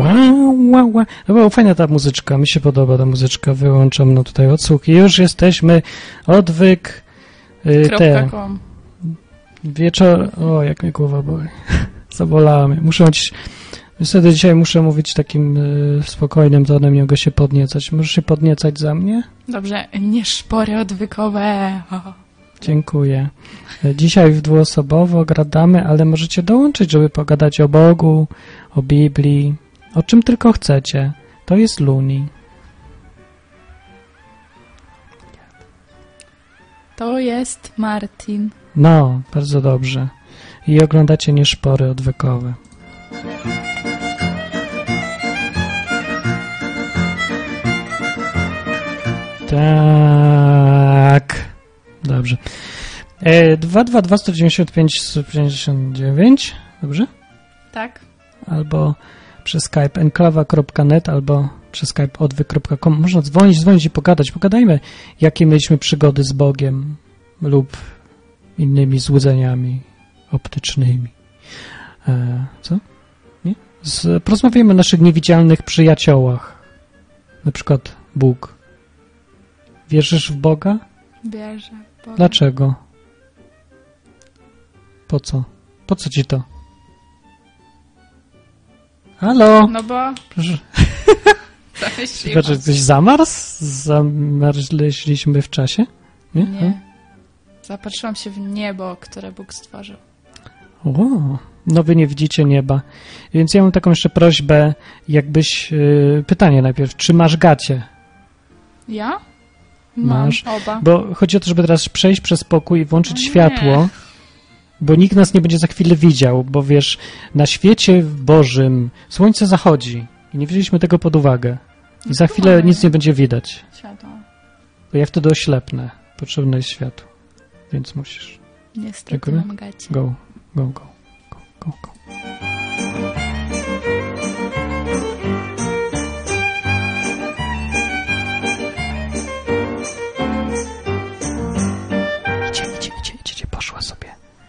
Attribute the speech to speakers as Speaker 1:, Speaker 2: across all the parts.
Speaker 1: Wow. No, fajna ta muzyczka, mi się podoba ta muzyczka. Wyłączam no tutaj odsłuch i już jesteśmy. Odwyk.
Speaker 2: .com.
Speaker 1: O, jak mnie głowa boli. Zabolała mnie. Niestety dzisiaj muszę mówić takim spokojnym tonem, nie mogę się podniecać. Możesz się podniecać za mnie?
Speaker 2: Dobrze, nie szpory odwykowe.
Speaker 1: Dziękuję. Dzisiaj w dwuosobowo gadamy, ale możecie dołączyć, żeby pogadać o Bogu, o Biblii, o czym tylko chcecie. To jest Luni.
Speaker 2: To jest Martin.
Speaker 1: No, bardzo dobrze. I oglądacie nieszpory odwykowe. Tak. Dobrze. 222-195-159. Dobrze?
Speaker 2: Tak.
Speaker 1: Albo przez Skype enklawa.net albo przez Skype odwyk.com. Można dzwonić i pogadać. Pogadajmy, jakie mieliśmy przygody z Bogiem lub innymi złudzeniami optycznymi. Co? Nie? Porozmawiajmy o naszych niewidzialnych przyjaciołach. Na przykład Bóg. Wierzysz w Boga?
Speaker 2: Wierzę w Boga.
Speaker 1: Dlaczego? Po co? Po co ci to? Halo?
Speaker 2: No bo...
Speaker 1: Proszę.
Speaker 2: Zamyśliłam.
Speaker 1: Czy ktoś zamarzł? Zamarzliśmy w czasie?
Speaker 2: Nie. Zapatrzyłam się w niebo, które Bóg stworzył.
Speaker 1: O, no wy nie widzicie nieba. Więc ja mam taką jeszcze prośbę, jakbyś... pytanie najpierw. Czy masz gacie?
Speaker 2: Ja?
Speaker 1: Masz.
Speaker 2: Mam oba.
Speaker 1: Bo chodzi o to, żeby teraz przejść przez pokój i włączyć światło, bo nikt nas nie będzie za chwilę widział, bo wiesz, na świecie Bożym słońce zachodzi i nie wzięliśmy tego pod uwagę. I za chwilę nic nie będzie widać.
Speaker 2: Światło.
Speaker 1: Bo ja wtedy oślepnę. Potrzebne jest światło. Więc musisz.
Speaker 2: Niestety
Speaker 1: Dziękuję.
Speaker 2: mam gacie.
Speaker 1: Go. Idzie, poszła sobie.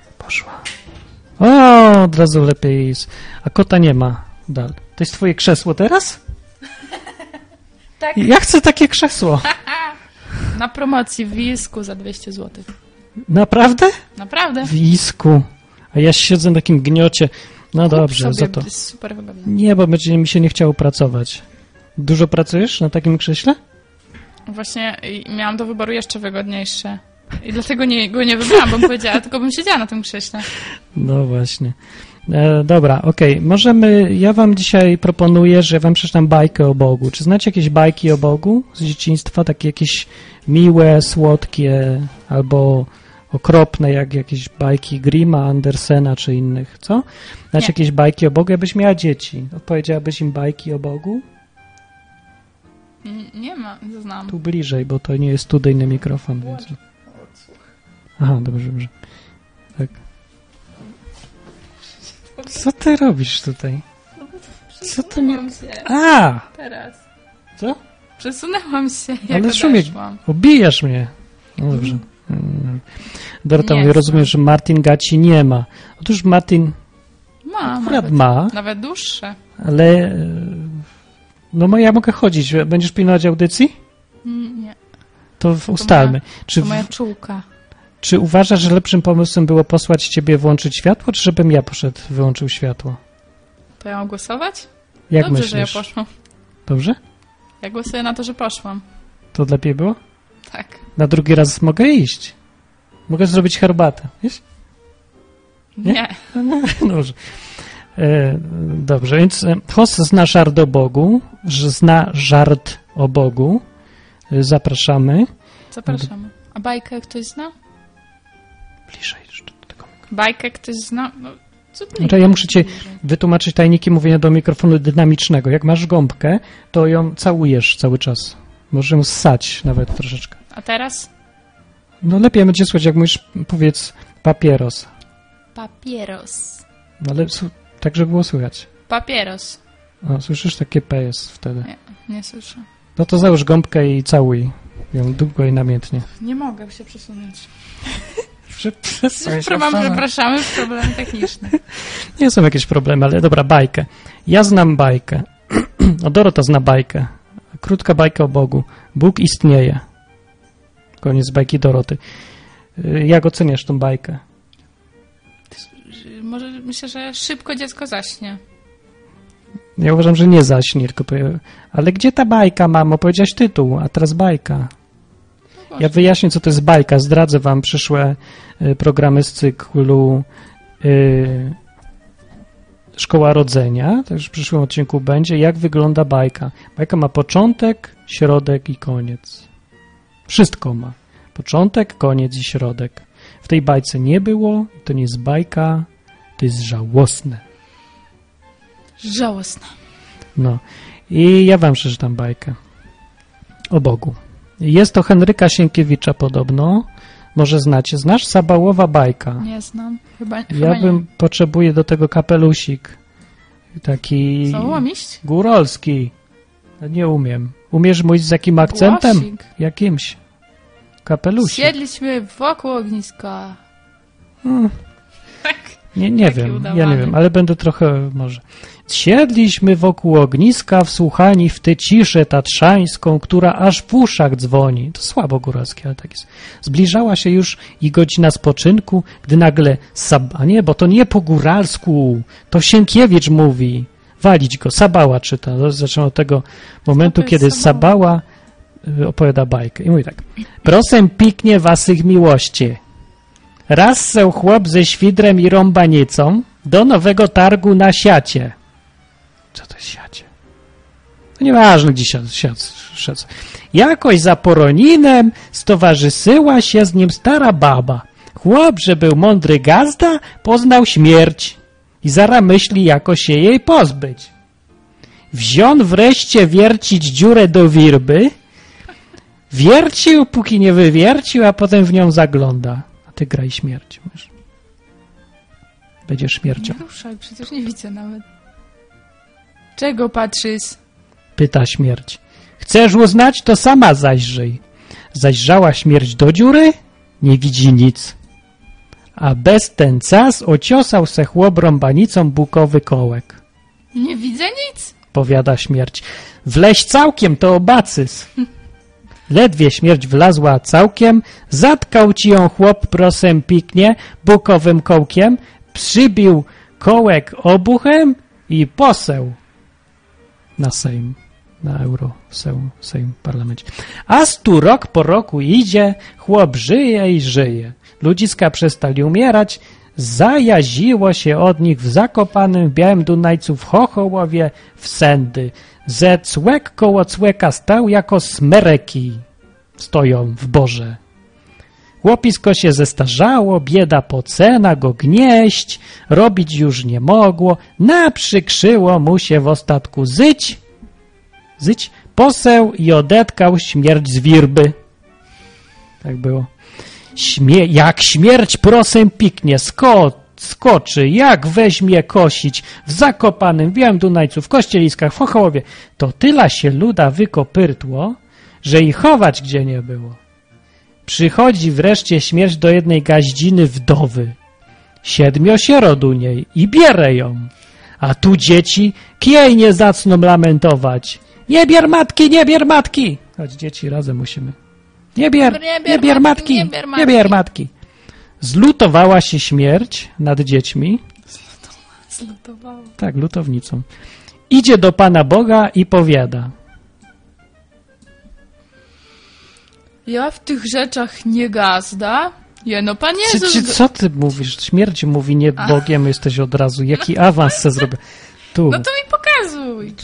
Speaker 1: O, od razu lepiej jest. A kota nie ma. To jest twoje krzesło teraz?
Speaker 2: Tak.
Speaker 1: Ja chcę takie krzesło.
Speaker 2: Na promocji w Wisku za 200 zł.
Speaker 1: Naprawdę?
Speaker 2: Naprawdę.
Speaker 1: W Wisku. A ja siedzę na takim gniocie. No dobrze,
Speaker 2: sobie,
Speaker 1: za to.
Speaker 2: jest super wygodne.
Speaker 1: Nie, bo będzie mi się nie chciało pracować. Dużo pracujesz na takim krześle?
Speaker 2: Właśnie miałam do wyboru jeszcze wygodniejsze. I dlatego go nie wybrałam, bo bym powiedziała, tylko bym siedziała na tym krześle.
Speaker 1: No właśnie. Dobra, okej. Ja wam dzisiaj proponuję, że wam przeczytam bajkę o Bogu. Czy znacie jakieś bajki o Bogu z dzieciństwa? Takie jakieś miłe, słodkie albo okropne, jak jakieś bajki Grimma, Andersena czy innych, co? Znacie jakieś bajki o Bogu? Jakbyś miała dzieci, opowiedziałabyś im bajki o Bogu?
Speaker 2: Nie ma, nie znam.
Speaker 1: Tu bliżej, bo to nie jest studyjny mikrofon, więc... Aha, dobrze. Tak. Co ty robisz tutaj? Co ty mi... A!
Speaker 2: Teraz.
Speaker 1: Co?
Speaker 2: Przesunęłam się, jak
Speaker 1: Ale Szumiek, obijasz mnie. No dobrze. Dorota mówi, rozumiem, że Martin gaci nie ma. Otóż Martin akurat ma.
Speaker 2: Nawet dłuższe.
Speaker 1: Ale no ja mogę chodzić. Będziesz pilnować audycji?
Speaker 2: Nie.
Speaker 1: To ustalmy.
Speaker 2: To moja czułka.
Speaker 1: Czy uważasz, że lepszym pomysłem było posłać ciebie włączyć światło, czy żebym ja poszedł, wyłączył światło?
Speaker 2: To ja mam głosować?
Speaker 1: Jak
Speaker 2: Dobrze,
Speaker 1: myślisz?
Speaker 2: że ja poszłam.
Speaker 1: Dobrze?
Speaker 2: Ja głosuję na to, że poszłam.
Speaker 1: To lepiej było?
Speaker 2: Tak.
Speaker 1: Na drugi raz mogę iść. Mogę zrobić herbatę, wiesz?
Speaker 2: Nie.
Speaker 1: Dobrze. Dobrze, więc host zna żart o Bogu, Zapraszamy.
Speaker 2: Zapraszamy. A bajkę ktoś zna?
Speaker 1: Bliżej jeszcze do tego.
Speaker 2: Bajkę ktoś zna? No, co ty?
Speaker 1: Znaczy, ja muszę ci wytłumaczyć tajniki mówienia do mikrofonu dynamicznego. Jak masz gąbkę, to ją całujesz cały czas. Możesz ją ssać nawet troszeczkę.
Speaker 2: A teraz?
Speaker 1: No lepiej będzie słychać, jak mówisz, powiedz papieros.
Speaker 2: Papieros.
Speaker 1: No ale tak, żeby było słychać.
Speaker 2: Papieros.
Speaker 1: O, słyszysz? Takie P jest wtedy.
Speaker 2: Nie słyszę.
Speaker 1: No to załóż gąbkę i całuj ją długo i namiętnie.
Speaker 2: Nie mogę się przesunąć. Przepraszamy, problemy techniczne.
Speaker 1: Nie są jakieś problemy, ale dobra, bajkę. Ja znam bajkę. No Dorota zna bajkę. Krótka bajka o Bogu. Bóg istnieje. Koniec bajki Doroty. Jak oceniasz tą bajkę?
Speaker 2: Może myślę, że szybko dziecko zaśnie.
Speaker 1: Ja uważam, że nie zaśnie, tylko powie, ale gdzie ta bajka, mamo? Powiedziałaś tytuł, a teraz bajka. Ja wyjaśnię, co to jest bajka. Zdradzę wam przyszłe programy z cyklu Szkoła Rodzenia. Także w przyszłym odcinku będzie, jak wygląda bajka. Bajka ma początek, środek i koniec. Wszystko ma. Początek, koniec i środek. W tej bajce nie było, to nie jest bajka, to jest żałosne.
Speaker 2: Żałosne.
Speaker 1: No. I ja wam przeczytam bajkę o Bogu. Jest to Henryka Sienkiewicza podobno. Może znacie. Znasz Sabałowa bajka?
Speaker 2: Nie znam. Chyba
Speaker 1: potrzebuję do tego kapelusik. Taki
Speaker 2: Załomiść?
Speaker 1: górolski. Nie umiem. Umiesz mówić z jakim akcentem?
Speaker 2: Głosik.
Speaker 1: Jakimś. Kapelusik.
Speaker 2: Siedliśmy wokół ogniska. Tak.
Speaker 1: Nie wiem, ja nie wiem, ale będę trochę może. Siedliśmy wokół ogniska, wsłuchani w tę ciszę tatrzańską, która aż w uszach dzwoni. To słabo góralskie, ale tak jest. Zbliżała się już i godzina spoczynku, gdy nagle a nie, bo to nie po góralsku, to Sienkiewicz mówi. Walić go, Sabała czyta. Zaczynam od tego momentu, kiedy Sabała opowiada bajkę. I mówi tak. Prosem piknie wasych miłości. Raz seł chłop ze świdrem i rąbanicą do nowego targu na siacie. Co to jest siacie? No nieważne, gdzie siace. Jakoś za poroninem stowarzyszyła się z nim stara baba. Chłop, że był mądry gazda, poznał śmierć i zara myśli, jako się jej pozbyć. Wziął wreszcie wiercić dziurę do wirby, wiercił, póki nie wywiercił, a potem w nią zagląda. Ty graj śmierć. Będziesz śmiercią.
Speaker 2: Nie ruszaj, przecież nie widzę nawet. Czego patrzysz?
Speaker 1: Pyta śmierć. Chcesz uznać, to sama zajrzyj. Zajrzała śmierć do dziury? Nie widzi nic. A bez ten czas ociosał se chłop rąbanicą bukowy kołek.
Speaker 2: Nie widzę nic?
Speaker 1: Powiada śmierć. Wleź całkiem, to obacys. Ledwie śmierć wlazła całkiem, zatkał ci ją chłop prosem piknie, bukowym kołkiem, przybił kołek obuchem i poseł na Sejm, na Sejm parlamencie. A stu rok po roku idzie, chłop żyje i żyje. Ludziska przestali umierać, zajaziło się od nich w Zakopanym, w Białym Dunajcu, w Chochołowie, w Sędy. Ze cłek koło cłeka stał jako smereki stoją w borze. Chłopisko się zestarzało, bieda pocena go gnieść, robić już nie mogło, naprzykrzyło mu się w ostatku zyć, poseł i odetkał śmierć z wirby. Tak było. Jak śmierć prosem piknie, skoczy, jak weźmie kosić w Zakopanym, w Białym Dunajcu, w Kościeliskach, w Chochołowie, to tyla się luda wykopyrtło, że i chować gdzie nie było. Przychodzi wreszcie śmierć do jednej gaździny wdowy. 7 sierot u niej i bierę ją. A tu dzieci kiej nie zacną lamentować. Nie bier matki, nie bier matki. Chodź dzieci, razem musimy. Nie bier matki. Zlutowała się śmierć nad dziećmi.
Speaker 2: Zlutowała.
Speaker 1: Tak, lutownicą. Idzie do Pana Boga i powiada.
Speaker 2: Ja w tych rzeczach nie gazda. Jeno Pan Jezus...
Speaker 1: Co ty mówisz? Śmierć mówi nie Bogiem, jesteś od razu. Jaki awans se zrobię? Tu.
Speaker 2: No to mi pokazuj.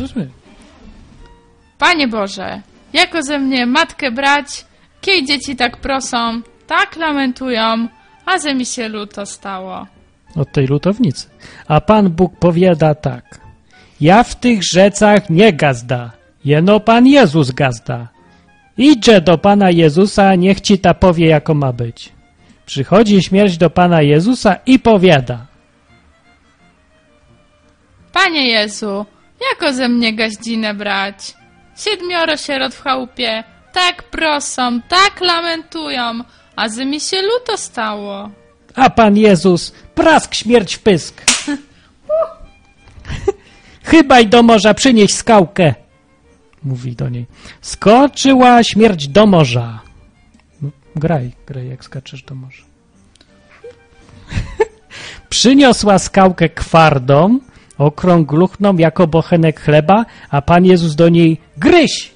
Speaker 2: Panie Boże, jako ze mnie matkę brać, kiej dzieci tak prosą, tak lamentują, a ze mi się luto stało.
Speaker 1: Od tej lutownicy. A Pan Bóg powiada tak. Ja w tych rzecach nie gazda. Jeno Pan Jezus gazda. Idźże do Pana Jezusa, niech ci ta powie, jako ma być. Przychodzi śmierć do Pana Jezusa i powiada.
Speaker 2: Panie Jezu, jako ze mnie gaździnę brać? 7 sierot w chałupie, tak prosą, tak lamentują, a ze mi się luto stało.
Speaker 1: A Pan Jezus, prask śmierć w pysk. chybaj do morza, przynieś skałkę. Mówi do niej. Skoczyła śmierć do morza. No, graj jak skaczesz do morza. Przyniosła skałkę kwardą, okrągluchną jako bochenek chleba, a Pan Jezus do niej gryź.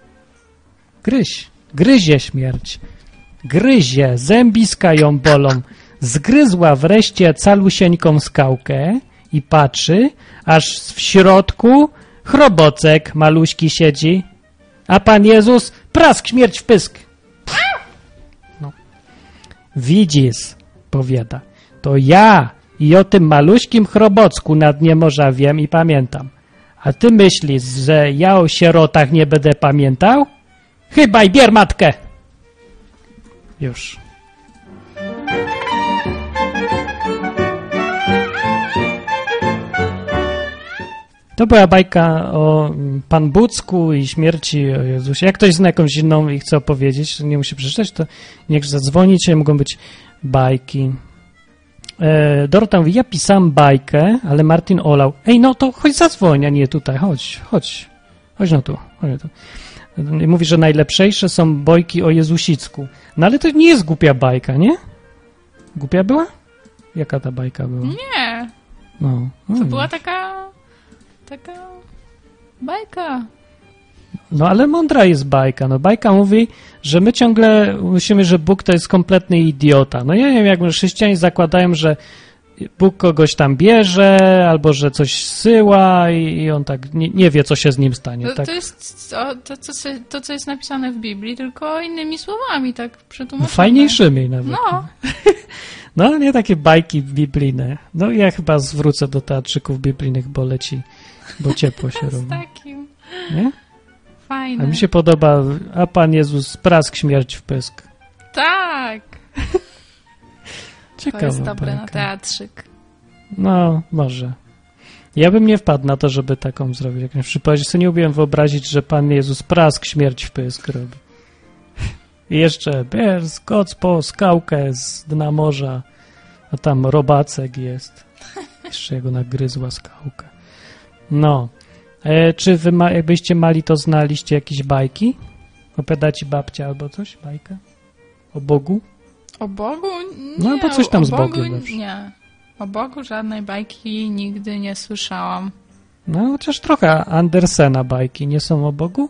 Speaker 1: Gryzie śmierć. Gryzie, zębiska ją bolą. Zgryzła wreszcie calusieńką skałkę i patrzy, aż w środku chrobocek maluśki siedzi, a Pan Jezus prask śmierć w pysk. No. Widzisz, powiada, to ja i o tym maluśkim chrobocku na dnie morza wiem i pamiętam. A ty myślisz, że ja o sierotach nie będę pamiętał? Chyba i bier matkę. Już. To była bajka o Pan Bucku i śmierci o Jezusie. Jak ktoś zna jakąś inną i chce opowiedzieć, nie musi przeczytać, to niech zadzwoni, dzisiaj mogą być bajki. Dorota mówi, ja pisałem bajkę, ale Martin olał. Ej, no to chodź zadzwoń, a nie tutaj, chodź no tu. Mówi, że najlepszejsze są bajki o Jezusicku. No ale to nie jest głupia bajka, nie? Głupia była? Jaka ta bajka była?
Speaker 2: Nie.
Speaker 1: No,
Speaker 2: to była taka bajka.
Speaker 1: No ale mądra jest bajka. No bajka mówi, że my ciągle myślimy, że Bóg to jest kompletny idiota. No ja nie wiem, jak chrześcijanie zakładają, że Bóg kogoś tam bierze, albo że coś zsyła i on tak nie wie, co się z nim stanie.
Speaker 2: To,
Speaker 1: tak.
Speaker 2: to jest to, co jest napisane w Biblii, tylko innymi słowami, tak przetłumaczone.
Speaker 1: Fajniejszymi nawet.
Speaker 2: No.
Speaker 1: No, nie takie bajki biblijne. No ja chyba zwrócę do teatrzyków biblijnych, bo ciepło się robi.
Speaker 2: Z takim.
Speaker 1: Nie?
Speaker 2: Fajne.
Speaker 1: A mi się podoba, a Pan Jezus prask śmierć w pysk.
Speaker 2: Tak.
Speaker 1: Ciekawe.
Speaker 2: To jest dobre na teatrzyk.
Speaker 1: No, może. Ja bym nie wpadł na to, żeby taką zrobić. Jakąś przypowieść. Sobie nie umiem wyobrazić, że Pan Jezus prask śmierć w pysk robi. I jeszcze skoc po skałkę z dna morza, a tam robacek jest. Jeszcze jego nagryzła skałkę. No. Czy wy, jakbyście mali, to znaliście jakieś bajki? Opowiada ci babcia albo coś? Bajkę? O Bogu?
Speaker 2: O Bogu? Nie.
Speaker 1: No, bo coś tam z Bogiem.
Speaker 2: Nie. O Bogu żadnej bajki nigdy nie słyszałam.
Speaker 1: No, chociaż trochę Andersena bajki nie są o Bogu?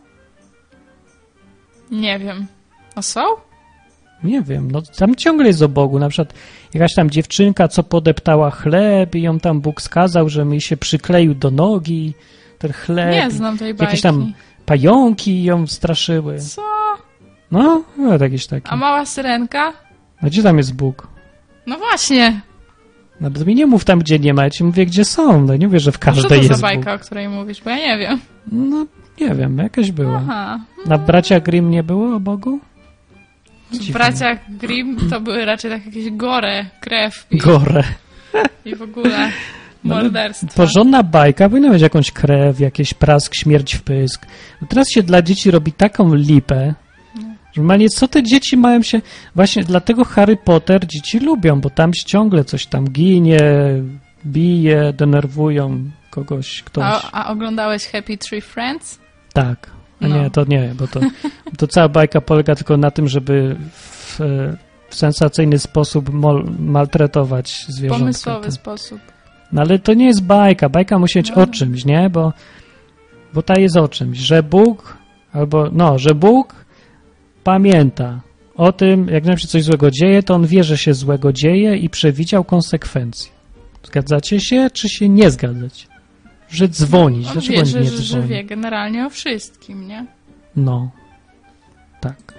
Speaker 2: Nie wiem. A są?
Speaker 1: Nie wiem, no tam ciągle jest o Bogu. Na przykład jakaś tam dziewczynka, co podeptała chleb i ją tam Bóg skazał, że mi się przykleił do nogi ten chleb.
Speaker 2: Nie znam tej bajki.
Speaker 1: Jakieś tam pająki ją straszyły.
Speaker 2: Co?
Speaker 1: No jakieś takie.
Speaker 2: A mała syrenka?
Speaker 1: A gdzie tam jest Bóg?
Speaker 2: No właśnie.
Speaker 1: No to mi nie mów tam, gdzie nie ma, ja ci mówię, gdzie są. No nie mówię, że w każdej jest Bóg.
Speaker 2: Co to za bajka, o której mówisz? Bo ja nie wiem.
Speaker 1: No nie wiem, jakaś była.
Speaker 2: Aha.
Speaker 1: Na Braciach Grimm nie było o Bogu?
Speaker 2: W Braciach Grimm to były raczej tak jakieś gore, krew i w ogóle morderstwo.
Speaker 1: Porządna bajka powinna mieć jakąś krew, jakiś prask, śmierć w pysk. No teraz się dla dzieci robi taką lipę, że normalnie co te dzieci mają się... Właśnie dlatego Harry Potter dzieci lubią, bo tam się ciągle coś tam ginie, bije, denerwują kogoś, ktoś.
Speaker 2: A oglądałeś Happy Tree Friends?
Speaker 1: Tak. A
Speaker 2: No.
Speaker 1: nie, bo to cała bajka polega tylko na tym, żeby w sensacyjny sposób maltretować zwierzątka.
Speaker 2: Pomysłowy sposób.
Speaker 1: No ale to nie jest bajka. Bajka musi być o czymś, nie? Bo ta jest o czymś, że Bóg że Bóg pamięta o tym, jak nam się coś złego dzieje, to on wie, że się złego dzieje i przewidział konsekwencje. Zgadzacie się, czy się nie zgadzać? Że dzwonić.
Speaker 2: On
Speaker 1: Dlaczego
Speaker 2: wie,
Speaker 1: nie
Speaker 2: że
Speaker 1: dzwoni?
Speaker 2: wie generalnie o wszystkim, nie?
Speaker 1: No. Tak.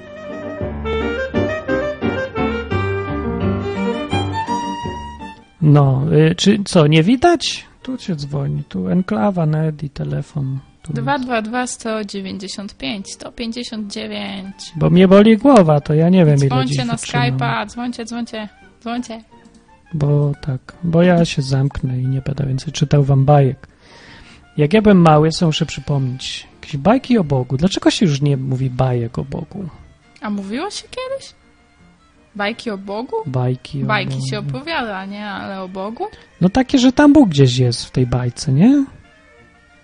Speaker 1: No, czy co, nie widać? Tu się dzwoni, tu enklawa, net i telefon.
Speaker 2: 222 195 159.
Speaker 1: Bo mnie boli głowa, to ja nie wiem, ile dziś
Speaker 2: Dzwońcie na
Speaker 1: wytrzymam.
Speaker 2: Skype'a, dzwońcie.
Speaker 1: Bo ja się zamknę i nie będę więcej czytał wam bajek. Jak ja byłem mały, co muszę przypomnieć, jakieś bajki o Bogu. Dlaczego się już nie mówi bajek o Bogu?
Speaker 2: A mówiło się kiedyś? Bajki o Bogu?
Speaker 1: Bajki
Speaker 2: się opowiada, nie? Ale o Bogu?
Speaker 1: No takie, że tam Bóg gdzieś jest w tej bajce, nie?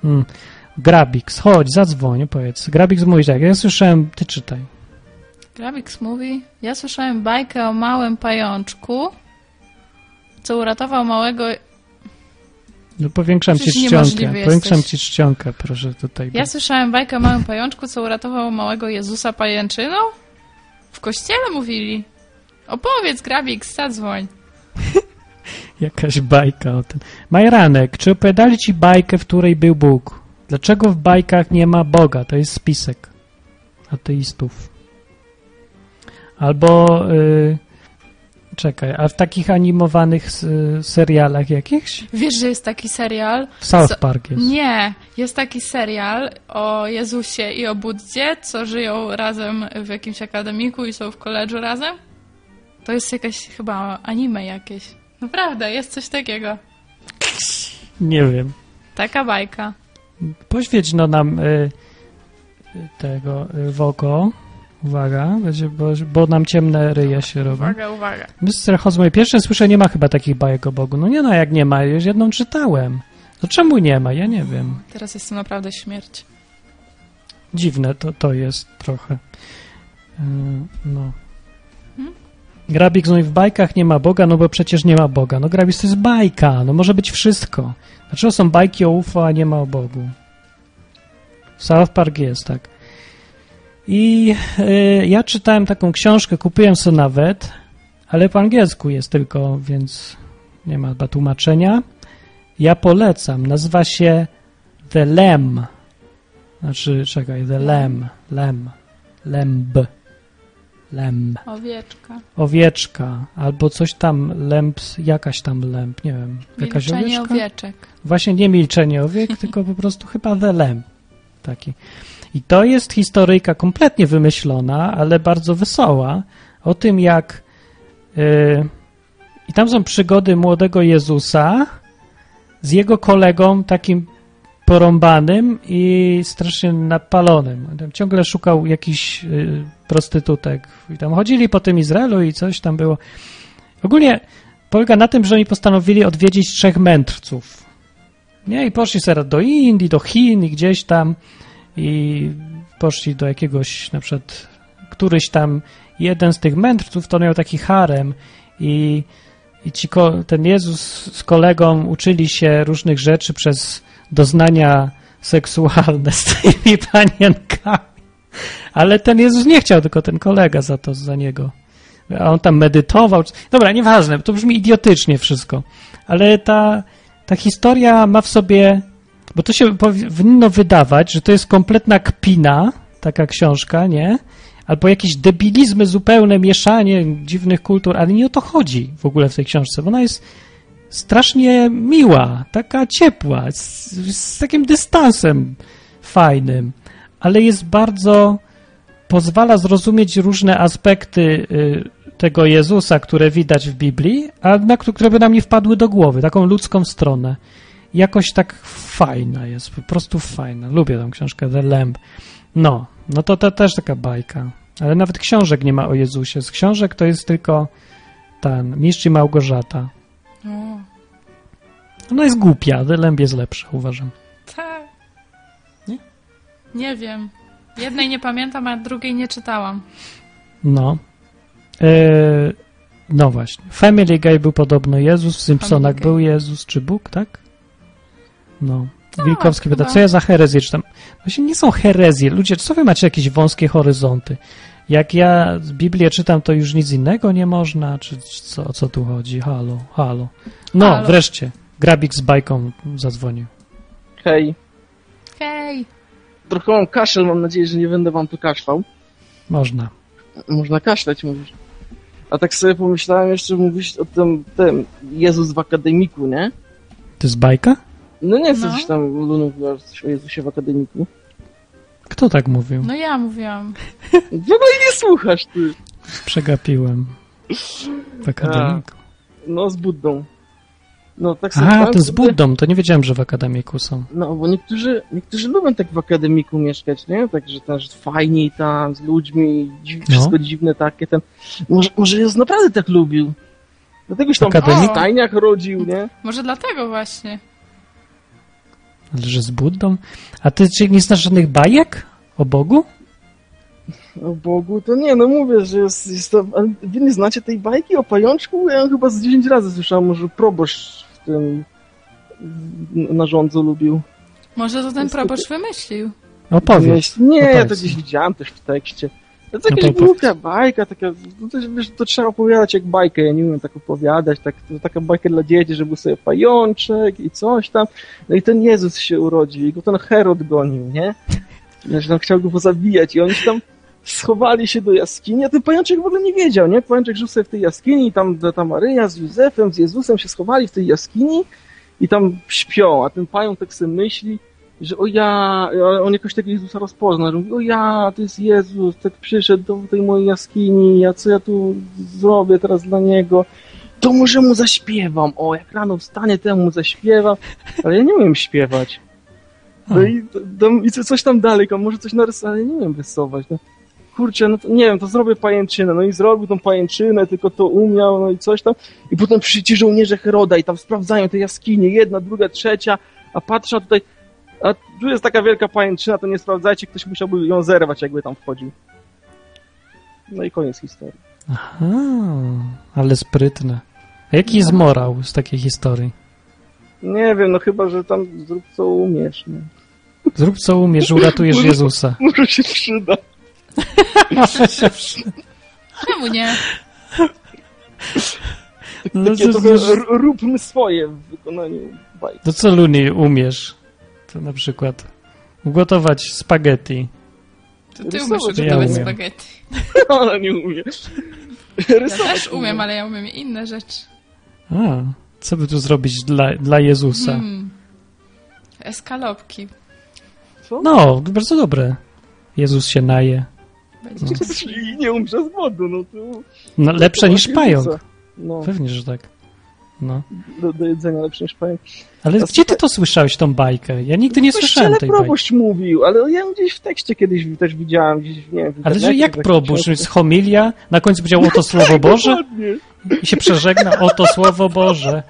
Speaker 1: Grabix, chodź, zadzwoń, powiedz. Grabix mówi tak, ja słyszałem, ty czytaj.
Speaker 2: Grabix mówi, ja słyszałem bajkę o małym pajączku, co uratował małego...
Speaker 1: No powiększam ci czcionkę, proszę tutaj.
Speaker 2: Ja słyszałem bajkę o małym pajączku, co uratował małego Jezusa pajęczyną? W kościele mówili. Opowiedz, Grabix, zadzwoń.
Speaker 1: Jakaś bajka o tym. Majranek, czy opowiadali ci bajkę, w której był Bóg? Dlaczego w bajkach nie ma Boga? To jest spisek ateistów. Albo czekaj, a w takich animowanych serialach jakichś?
Speaker 2: Wiesz, że jest taki serial?
Speaker 1: South Park jest.
Speaker 2: Nie, jest taki serial o Jezusie i o Buddzie, co żyją razem w jakimś akademiku i są w koledżu razem. To jest jakaś chyba anime jakieś. Naprawdę, jest coś takiego.
Speaker 1: Nie wiem.
Speaker 2: Taka bajka.
Speaker 1: Poświeć no nam tego w oko. Uwaga, bo nam ciemne ryje się robią.
Speaker 2: Uwaga.
Speaker 1: Mr. Hozmoy, pierwsze słyszę, nie ma chyba takich bajek o Bogu. No nie no, jak nie ma, już jedną czytałem. To czemu nie ma? Ja nie wiem.
Speaker 2: Teraz jest to naprawdę śmierć.
Speaker 1: Dziwne to jest trochę. No. Grabik mówi, w bajkach nie ma Boga, no bo przecież nie ma Boga. No Grabik, to jest bajka, no może być wszystko. Dlaczego są bajki o UFO, a nie ma o Bogu? South Park jest, tak. I ja czytałem taką książkę, kupiłem sobie nawet, ale po angielsku jest tylko, więc nie ma chyba tłumaczenia. Ja polecam, nazywa się The Lamb. Znaczy, czekaj, The Lamb. Lamb. Owieczka, albo coś tam, jakaś tam lamb, nie wiem. Jakaś
Speaker 2: milczenie
Speaker 1: owieczka?
Speaker 2: Owieczek.
Speaker 1: Właśnie nie milczenie owiek, tylko po prostu chyba The Lamb. Taki. I to jest historyjka kompletnie wymyślona, ale bardzo wesoła, o tym jak i tam są przygody młodego Jezusa z jego kolegą takim porąbanym i strasznie napalonym. Tam ciągle szukał jakichś prostytutek i tam chodzili po tym Izraelu i coś tam było. Ogólnie polega na tym, że oni postanowili odwiedzić 3 mędrców. Nie? I poszli sobie do Indii, do Chin i gdzieś tam i poszli do jakiegoś, na przykład któryś tam, jeden z tych mędrców to miał taki harem i ten Jezus z kolegą uczyli się różnych rzeczy przez doznania seksualne z tymi panienkami. Ale ten Jezus nie chciał, tylko ten kolega za niego. A on tam medytował. Dobra, nieważne, to brzmi idiotycznie wszystko. Ale ta historia ma w sobie, bo to się powinno wydawać, że to jest kompletna kpina, taka książka, nie? Albo jakieś debilizmy zupełne, mieszanie dziwnych kultur, ale nie o to chodzi w ogóle w tej książce, bo ona jest strasznie miła, taka ciepła, z takim dystansem fajnym, ale jest bardzo, pozwala zrozumieć różne aspekty tego Jezusa, które widać w Biblii, a które by nam nie wpadły do głowy, taką ludzką stronę. Jakoś tak fajna jest, po prostu fajna. Lubię tą książkę, The Lamb. No to też taka bajka. Ale nawet książek nie ma o Jezusie. Z książek to jest tylko ten Mistrz i Małgorzata. Ona jest głupia, The Lamb jest lepsza, uważam.
Speaker 2: Tak.
Speaker 1: Nie?
Speaker 2: Nie wiem. Jednej nie pamiętam, a drugiej nie czytałam.
Speaker 1: No. No właśnie. Family Guy był podobno Jezus, w Simpsonach był Jezus czy Bóg, tak? No.
Speaker 2: Tak,
Speaker 1: Wilkowski pyta, co ja za herezję czytam? Właśnie nie są herezje. Ludzie, co wy macie jakieś wąskie horyzonty? Jak ja Biblię czytam, to już nic innego nie można? Czy o co tu chodzi? Halo. No,
Speaker 2: Halo.
Speaker 1: Wreszcie. Grabik z bajką zadzwonił.
Speaker 3: Hej.
Speaker 2: Trochę
Speaker 3: mam kaszel, mam nadzieję, że nie będę wam tu kaszlał.
Speaker 1: Można.
Speaker 3: Można kaszleć, mówisz. A tak sobie pomyślałem jeszcze, mówisz o tym Jezus w akademiku, nie?
Speaker 1: To jest bajka?
Speaker 3: No nie, coś tam Lunu coś o Jezusie w akademiku.
Speaker 1: Kto tak mówił?
Speaker 2: No ja mówiłam.
Speaker 3: W ogóle nie słuchasz, ty.
Speaker 1: Przegapiłem. W akademiku.
Speaker 3: No, z Buddą. No, tak sobie
Speaker 1: Aha, to z Buddą, to nie wiedziałem, że w akademiku są.
Speaker 3: No, bo niektórzy lubią tak w akademiku mieszkać, nie? Także też fajniej tam, z ludźmi, wszystko dziwne takie tam. Może Jezus naprawdę tak lubił. Dlatego się tam w stajniach rodził, nie?
Speaker 2: Może dlatego właśnie.
Speaker 1: Ale że z Buddą? A ty nie znasz żadnych bajek o Bogu?
Speaker 3: O Bogu, to nie, no mówię, że jest to... Ale wy nie znacie tej bajki o pajączku? Ja ją chyba z 10 razy słyszałem, może proboszcz w tym narządzu lubił.
Speaker 2: Może to ten proboszcz wymyślił.
Speaker 1: Opowiedz.
Speaker 3: Nie, ja to
Speaker 1: Opowiedz.
Speaker 3: gdzieś widziałem też w tekście. To jest jakaś głupia bajka, taka, no to, wiesz, to trzeba opowiadać jak bajkę, ja nie umiem tak opowiadać, to taka bajka dla dzieci, że był sobie pajączek i coś tam, no i ten Jezus się urodził i go ten Herod gonił, nie? Że tam chciał go pozabijać i oni się tam schowali się do jaskini, a ten pajączek w ogóle nie wiedział, nie? Pajączek żył sobie w tej jaskini i tam ta Maryja z Józefem, z Jezusem się schowali w tej jaskini i tam śpią, a ten pająk tak sobie myśli, że on jakoś tego Jezusa rozpozna, że mówi, to jest Jezus, tak przyszedł do tej mojej jaskini, a co ja tu zrobię teraz dla Niego? To może mu zaśpiewam, jak rano wstanie, to ja mu zaśpiewam, ale ja nie umiem śpiewać. No i coś tam dalej, może coś narysować, ale nie umiem rysować. No. Kurczę, no to nie wiem, to zrobię pajęczynę. No i zrobił tą pajęczynę, tylko to umiał, no i coś tam. I potem przyszli ci żołnierze Heroda i tam sprawdzają te jaskinie, jedna, druga, trzecia, a patrzę tutaj, a tu jest taka wielka pajęczyna, to nie sprawdzajcie, ktoś musiałby ją zerwać, jakby tam wchodził. No i koniec historii.
Speaker 1: Aha, ale sprytne. A jaki jest morał z takiej historii?
Speaker 3: Nie wiem, no chyba, że tam zrób co umiesz. Nie?
Speaker 1: Zrób co umiesz, uratujesz Jezusa.
Speaker 3: Może się przyda.
Speaker 1: Może się przyda.
Speaker 2: Czemu nie?
Speaker 3: Takie trochę róbmy swoje w wykonaniu bajki.
Speaker 1: To co, Luni, umiesz? To na przykład ugotować spaghetti.
Speaker 2: To ty umiesz ugotować spaghetti.
Speaker 3: Ona nie umie.
Speaker 2: Ja też umiem, ale ja umiem inne rzeczy.
Speaker 1: Co by tu zrobić dla Jezusa?
Speaker 2: Eskalopki.
Speaker 3: Co?
Speaker 1: No, bardzo dobre. Jezus się naje.
Speaker 3: I nie umrze z głodu, no to...
Speaker 1: No, lepsze niż pająk.
Speaker 3: No.
Speaker 1: Pewnie, że tak. No.
Speaker 3: Do jedzenia lepsze niż pająk.
Speaker 1: Ale gdzie ty to słyszałeś, tą bajkę? Ja nigdy nie słyszałem tej bajki.
Speaker 3: proboszcz mówił, ale ja ją gdzieś w tekście kiedyś też widziałem, gdzieś, nie wiem,
Speaker 1: ale że jak proboszcz? Jest homilia, na końcu powiedział oto Słowo Boże i się przeżegna oto Słowo Boże.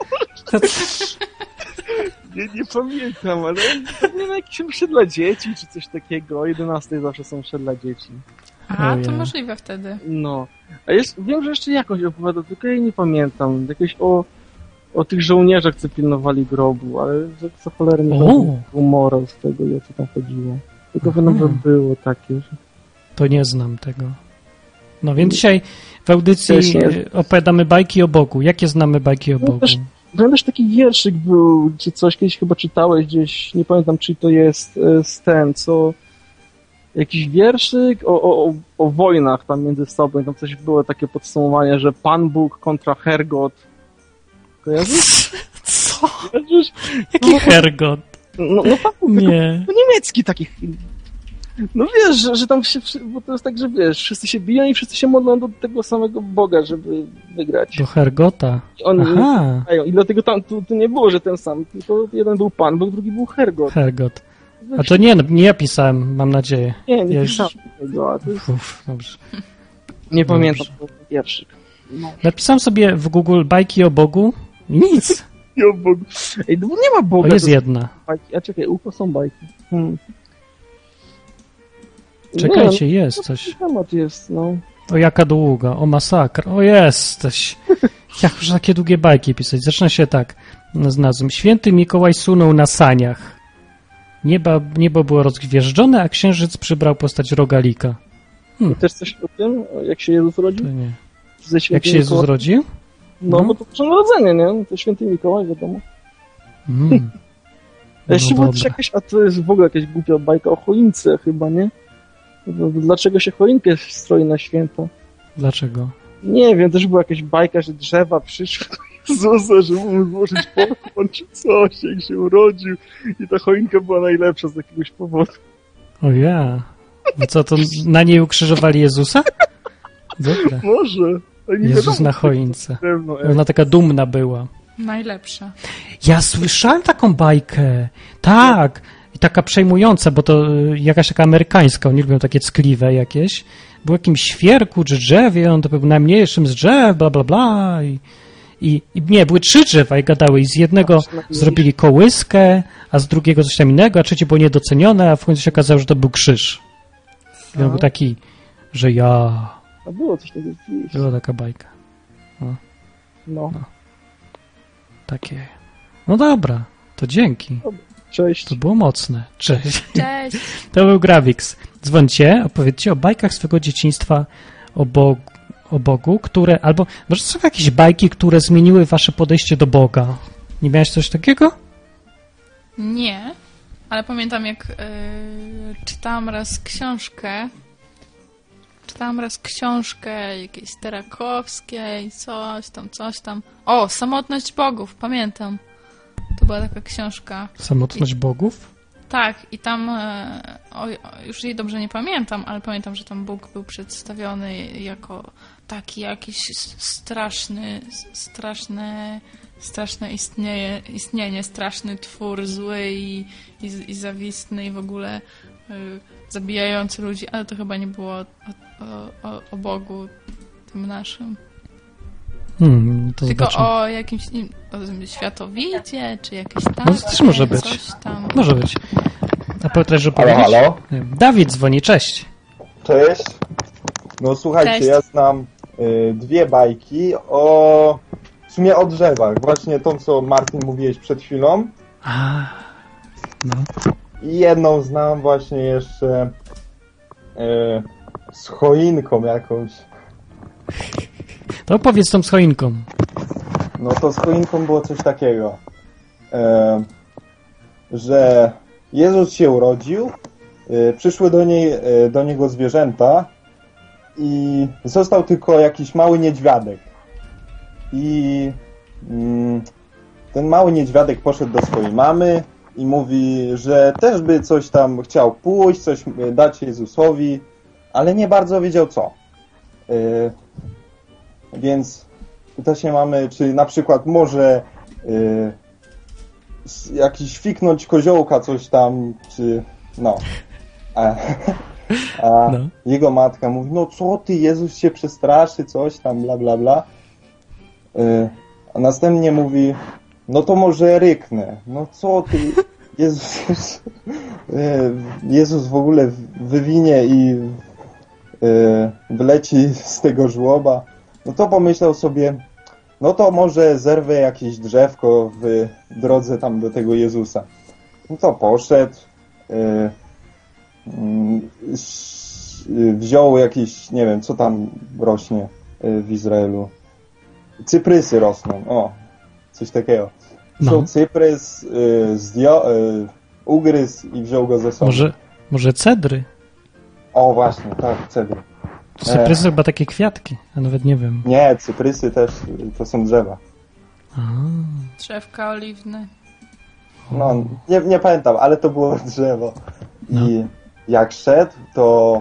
Speaker 3: Nie pamiętam, ale nie wiem, jakieś msze dla dzieci, czy coś takiego. O 11 zawsze są msze dla dzieci.
Speaker 2: Aha, to możliwe wtedy.
Speaker 3: No. A wiem, że jeszcze jakąś opowiadał, tylko ja nie pamiętam. Jakieś o tych żołnierzach, co pilnowali grobu, ale za cholerę nie pamiętam morał z tego, o co tam chodziło. Tylko pamiętam, że było takie. Że...
Speaker 1: To nie znam tego. No więc dzisiaj w audycji opowiadamy bajki o Bogu. Jakie znamy bajki o Bogu?
Speaker 3: Też taki wierszyk był, czy coś kiedyś chyba czytałeś gdzieś, nie pamiętam, czy to jest z ten, co... Jakiś wierszyk o wojnach tam między sobą, tam coś było takie podsumowanie, że Pan Bóg kontra Hergot. Kojarzysz?
Speaker 1: Co?
Speaker 3: Kojarzysz?
Speaker 1: Jaki Hergot?
Speaker 3: No Pan Bóg,
Speaker 1: nie.
Speaker 3: niemiecki taki. No wiesz, że tam się, bo to jest tak, że wiesz, wszyscy się biją i wszyscy się modlą do tego samego Boga, żeby wygrać.
Speaker 1: Do Hergota. Aha.
Speaker 3: I dlatego tam tu nie było, że ten sam, tylko jeden był Pan Bóg, drugi był Hergot.
Speaker 1: Hergot. A to nie ja pisałem, mam nadzieję.
Speaker 3: Nie pisałem tego, a to jest...
Speaker 1: Dobrze.
Speaker 3: Nie pamiętam, to był wierszyk. No.
Speaker 1: Napisałem sobie w Google bajki o Bogu. Nic.
Speaker 3: I o Bogu. Ej, no nie ma Boga.
Speaker 1: To jest jedna.
Speaker 3: Bajki. A czekaj, ucho są bajki.
Speaker 1: Czekajcie, jest coś.
Speaker 3: Temat jest, no.
Speaker 1: O jaka długa, o masakra, o jesteś. Jak już takie długie bajki pisać? Zaczyna się tak z nazwą. Święty Mikołaj sunął na saniach. Niebo było rozgwieżdżone, a księżyc przybrał postać rogalika.
Speaker 3: Też coś o tym, jak się Jezus rodził?
Speaker 1: To nie. Jak się Jezus rodził?
Speaker 3: No, bo to Boże Narodzenie, nie? To Święty Mikołaj, wiadomo. Jeszcze była też jakaś, a to jest w ogóle jakaś głupia bajka o choince chyba, nie? Dlaczego się choinkę stroi na święta?
Speaker 1: Dlaczego?
Speaker 3: Nie wiem, też była jakaś bajka, że drzewa przyszły do Jezusa, że mu złożyć pokłon czy coś, jak się urodził i ta choinka była najlepsza z jakiegoś powodu.
Speaker 1: O ja. No co, to na niej ukrzyżowali Jezusa? Dobra.
Speaker 3: Może.
Speaker 1: Jezus na choince. Ona taka dumna była.
Speaker 2: Najlepsza.
Speaker 1: Ja słyszałem taką bajkę. Tak. I taka przejmująca, bo to jakaś taka amerykańska, oni lubią takie ckliwe jakieś. Był jakimś świerku czy drzewie, on to był najmniejszym z drzew, bla, bla, bla. i nie, były 3 drzewa i gadały i z jednego zrobili kołyskę, a z drugiego coś tam innego, a trzecie było niedocenione, a w końcu się okazało, że to był krzyż. I on był taki, że ja...
Speaker 3: A było coś takiego.
Speaker 1: Była taka bajka.
Speaker 3: No.
Speaker 1: Takie. No dobra, to dzięki.
Speaker 3: Cześć.
Speaker 1: To było mocne. Cześć.
Speaker 2: Cześć.
Speaker 1: To był Gravix. Dzwońcie, opowiedzcie o bajkach swego dzieciństwa, o Bogu, które, albo może są jakieś bajki, które zmieniły wasze podejście do Boga. Nie miałeś coś takiego?
Speaker 2: Nie, ale pamiętam jak czytałam raz książkę jakiejś Terakowskiej, coś tam. O, Samotność Bogów, pamiętam. To była taka książka.
Speaker 1: Samotność Bogów?
Speaker 2: Tak, i tam, już jej dobrze nie pamiętam, ale pamiętam, że tam Bóg był przedstawiony jako taki jakiś straszne istnienie, straszny twór, zły i zawistny i w ogóle zabijający ludzi, ale to chyba nie było o Bogu tym naszym.
Speaker 1: To
Speaker 2: tylko
Speaker 1: zobaczymy.
Speaker 2: o jakimś światowidzie, czy jakieś tam.
Speaker 1: No to też może być.
Speaker 2: Coś tam.
Speaker 1: Może być. A potrafisz opowiedzieć?
Speaker 4: Halo?
Speaker 1: Dawid dzwoni, cześć.
Speaker 4: Cześć. No słuchajcie,
Speaker 2: Cześć.
Speaker 4: ja znam 2 bajki w sumie o drzewach. Właśnie tą, co Martin mówiłeś przed chwilą.
Speaker 1: No.
Speaker 4: I jedną znam właśnie jeszcze z choinką jakąś.
Speaker 1: To opowiedz tą z choinką.
Speaker 4: No to z choinką było coś takiego, że Jezus się urodził, przyszły do niego zwierzęta i został tylko jakiś mały niedźwiadek. I ten mały niedźwiadek poszedł do swojej mamy i mówi, że też by coś tam chciał pójść, coś dać Jezusowi, ale nie bardzo wiedział co. Więc pyta się mamy, czy na przykład może jakiś fiknąć koziołka, coś tam, czy no. A
Speaker 1: No.
Speaker 4: jego matka mówi, no co ty, Jezus się przestraszy, coś tam, bla, bla, bla. A następnie mówi, no to może ryknę. No co ty, Jezus w ogóle wywinie i wleci z tego żłoba. No to pomyślał sobie, no to może zerwę jakieś drzewko w drodze tam do tego Jezusa. No to poszedł, wziął jakieś, nie wiem, co tam rośnie w Izraelu. Cyprysy rosną, o, coś takiego. Wziął
Speaker 1: No.
Speaker 4: cyprys, ugryzł i wziął go ze sobą.
Speaker 1: Może cedry?
Speaker 4: O, właśnie, tak, cedry.
Speaker 1: Cyprysy chyba takie kwiatki, a nawet nie wiem.
Speaker 4: Nie, cyprysy też to są drzewa.
Speaker 2: Drzewka oliwne.
Speaker 4: No, nie pamiętam, ale to było drzewo.
Speaker 1: No.
Speaker 4: I jak szedł, to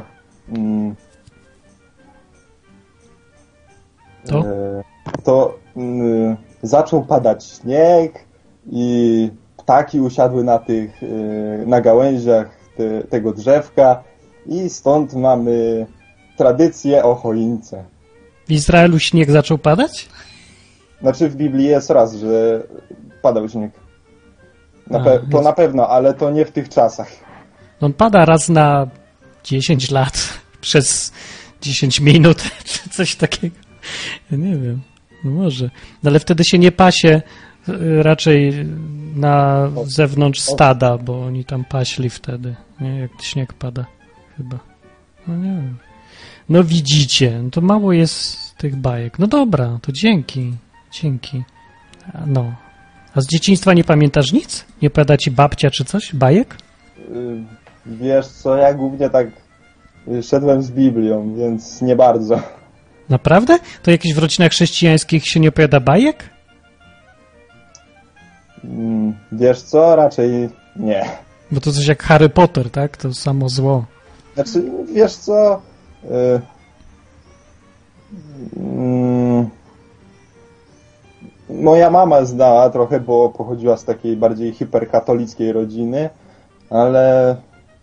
Speaker 4: zaczął padać śnieg i ptaki usiadły na gałęziach tego drzewka i stąd mamy tradycję o choince.
Speaker 1: W Izraelu śnieg zaczął padać?
Speaker 4: Znaczy w Biblii jest raz, że padał śnieg.
Speaker 1: Więc...
Speaker 4: na pewno, ale to nie w tych czasach.
Speaker 1: On pada raz na 10 lat, przez 10 minut, czy coś takiego. Ja nie wiem, no może. No ale wtedy się nie pasie raczej na zewnątrz stada, bo oni tam paśli wtedy, nie? Jak śnieg pada chyba. No nie wiem. No widzicie, no to mało jest tych bajek. No dobra, to dzięki. No. A z dzieciństwa nie pamiętasz nic? Nie opowiada ci babcia czy coś? Bajek?
Speaker 4: Wiesz co, ja głównie tak szedłem z Biblią, więc nie bardzo.
Speaker 1: Naprawdę? To jakieś w rodzinach chrześcijańskich się nie opowiada bajek?
Speaker 4: Wiesz co, raczej nie.
Speaker 1: Bo to coś jak Harry Potter, tak? To samo zło.
Speaker 4: Znaczy, wiesz co... Moja mama znała trochę, bo pochodziła z takiej bardziej hiperkatolickiej rodziny, ale...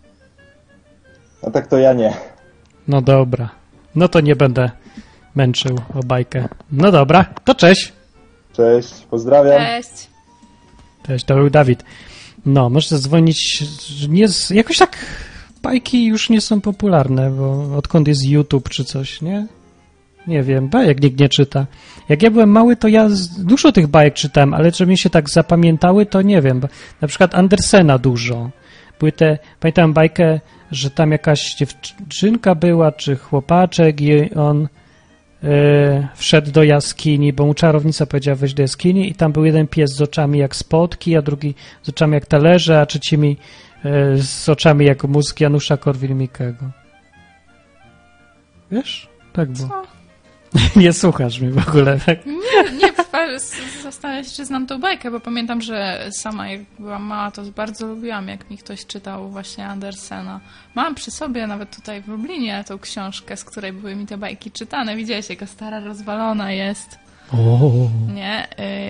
Speaker 4: A tak to ja nie.
Speaker 1: No dobra. No to nie będę męczył o bajkę. No dobra, to cześć.
Speaker 4: Cześć. Cześć, pozdrawiam.
Speaker 2: Cześć,
Speaker 1: to był Dawid. No, możesz zadzwonić, jakoś tak bajki już nie są popularne, bo odkąd jest YouTube czy coś, nie? Nie wiem, bajek nikt nie czyta. Jak ja byłem mały, to ja dużo tych bajek czytałem, ale czy mi się tak zapamiętały, to nie wiem. Na przykład Andersena dużo. Pamiętam bajkę, że tam jakaś dziewczynka była, czy chłopaczek i on wszedł do jaskini, bo mu czarownica powiedziała wejść do jaskini i tam był jeden pies z oczami jak spotki, a drugi z oczami jak talerze, a trzecimi z oczami jak mózg Janusza Korwin-Mikkego. Wiesz? Tak było.
Speaker 2: Co?
Speaker 1: Nie słuchasz mnie w ogóle, tak?
Speaker 2: Nie, zastanawiam się, czy znam tą bajkę, bo pamiętam, że sama jak byłam mała, to bardzo lubiłam, jak mi ktoś czytał właśnie Andersena. Mam przy sobie nawet tutaj w Lublinie tą książkę, z której były mi te bajki czytane. Widziałeś, jaka stara, rozwalona jest. Nie,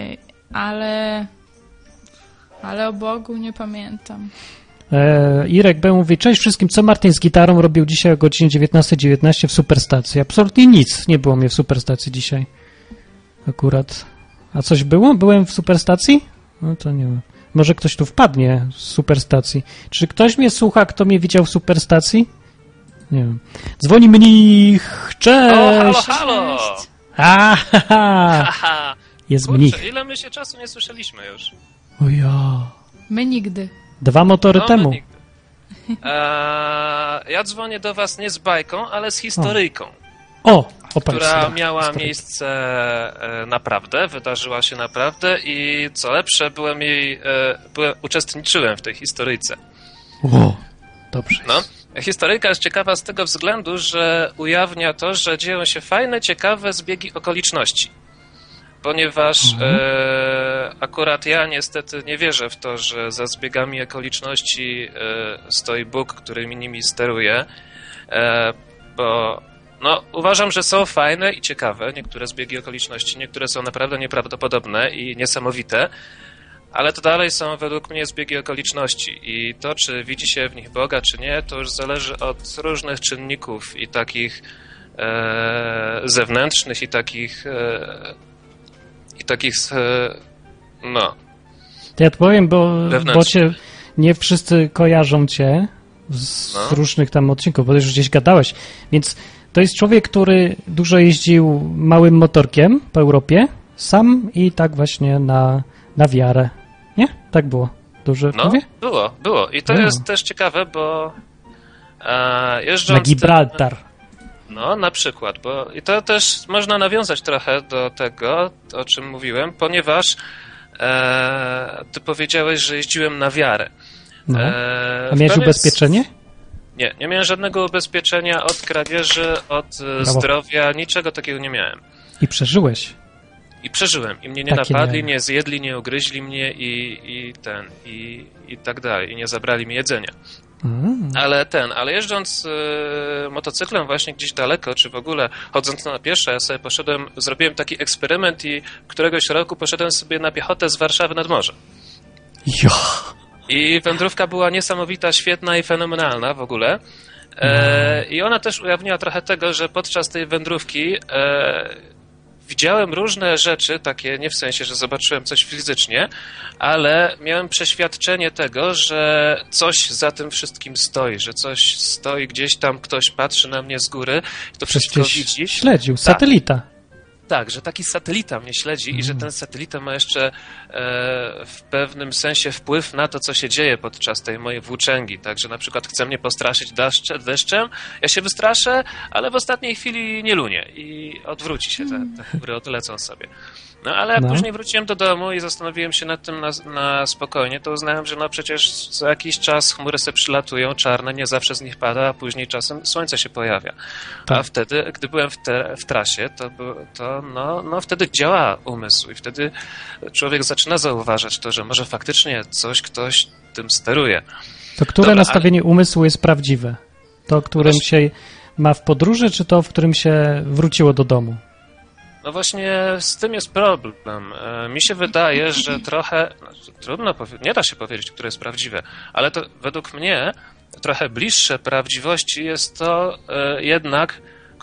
Speaker 2: ale o Bogu nie pamiętam.
Speaker 1: Irek B. mówi, cześć wszystkim, co Martin z gitarą robił dzisiaj o godzinie 19:19 w Superstacji? Absolutnie nic nie było mnie w Superstacji dzisiaj. Akurat. A coś było? Byłem w Superstacji? No to nie wiem. Może ktoś tu wpadnie z Superstacji. Czy ktoś mnie słucha, kto mnie widział w Superstacji? Nie wiem. Dzwoni mnich! Cześć!
Speaker 5: O, halo!
Speaker 1: Jest
Speaker 5: Kurczę,
Speaker 1: mnich.
Speaker 5: ile my się czasu nie słyszeliśmy już?
Speaker 1: O ja.
Speaker 2: My nigdy.
Speaker 1: 2 motory temu.
Speaker 5: Nigdy. Ja dzwonię do was nie z bajką, ale z historyjką. Która miała miejsce naprawdę, wydarzyła się naprawdę i co lepsze, uczestniczyłem w tej historyjce.
Speaker 1: Dobrze.
Speaker 5: No. Historyjka jest ciekawa z tego względu, że ujawnia to, że dzieją się fajne, ciekawe zbiegi okoliczności. Ponieważ akurat ja niestety nie wierzę w to, że za zbiegami okoliczności stoi Bóg, który nimi steruje, bo uważam, że są fajne i ciekawe niektóre zbiegi okoliczności, niektóre są naprawdę nieprawdopodobne i niesamowite, ale to dalej są według mnie zbiegi okoliczności i to, czy widzi się w nich Boga, czy nie, to już zależy od różnych czynników i takich zewnętrznych i takich
Speaker 1: To ja powiem, bo nie wszyscy kojarzą cię z różnych tam odcinków, bo też już gdzieś gadałeś, więc to jest człowiek, który dużo jeździł małym motorkiem po Europie, sam i tak właśnie na wiarę. Nie? Tak było. Dobrze mówię?
Speaker 5: Było. I to jest też ciekawe, bo jeżdżąc...
Speaker 1: Na Gibraltar.
Speaker 5: Na przykład, bo i to też można nawiązać trochę do tego, o czym mówiłem, ponieważ ty powiedziałeś, że jeździłem na wiarę.
Speaker 1: A miałeś ubezpieczenie?
Speaker 5: Nie miałem żadnego ubezpieczenia od kradzieży, od zdrowia, niczego takiego nie miałem.
Speaker 1: I przeżyłeś?
Speaker 5: I przeżyłem. I mnie nie napadli, nie zjedli, nie ugryźli mnie i tak dalej. I nie zabrali mi jedzenia. Ale jeżdżąc motocyklem właśnie gdzieś daleko, czy w ogóle chodząc na pieszo, ja sobie zrobiłem taki eksperyment i któregoś roku poszedłem sobie na piechotę z Warszawy nad morze. I wędrówka była niesamowita, świetna i fenomenalna w ogóle. I ona też ujawniła trochę tego, że podczas tej wędrówki widziałem różne rzeczy, takie nie w sensie, że zobaczyłem coś fizycznie, ale miałem przeświadczenie tego, że coś za tym wszystkim stoi, że coś stoi gdzieś tam, ktoś patrzy na mnie z góry, to wszystko widzi.
Speaker 1: Śledził, satelita.
Speaker 5: Tak, że taki satelita mnie śledzi i że ten satelita ma jeszcze w pewnym sensie wpływ na to, co się dzieje podczas tej mojej włóczęgi. Także na przykład chce mnie postraszyć deszczem, ja się wystraszę, ale w ostatniej chwili nie lunie i odwróci się, te chmury odlecą sobie. Ale jak później wróciłem do domu i zastanowiłem się nad tym na spokojnie, to uznałem, że przecież za jakiś czas chmury se przylatują, czarne, nie zawsze z nich pada, a później czasem słońce się pojawia. A wtedy, gdy byłem w trasie, to wtedy działa umysł i wtedy człowiek zaczyna zauważać to, że może faktycznie ktoś tym steruje.
Speaker 1: To które nastawienie umysłu jest prawdziwe? To, którym się ma w podróży, czy to, w którym się wróciło do domu?
Speaker 5: No właśnie z tym jest problem. Mi się wydaje, że trochę, trudno, nie da się powiedzieć, które jest prawdziwe, ale to według mnie trochę bliższe prawdziwości jest to jednak,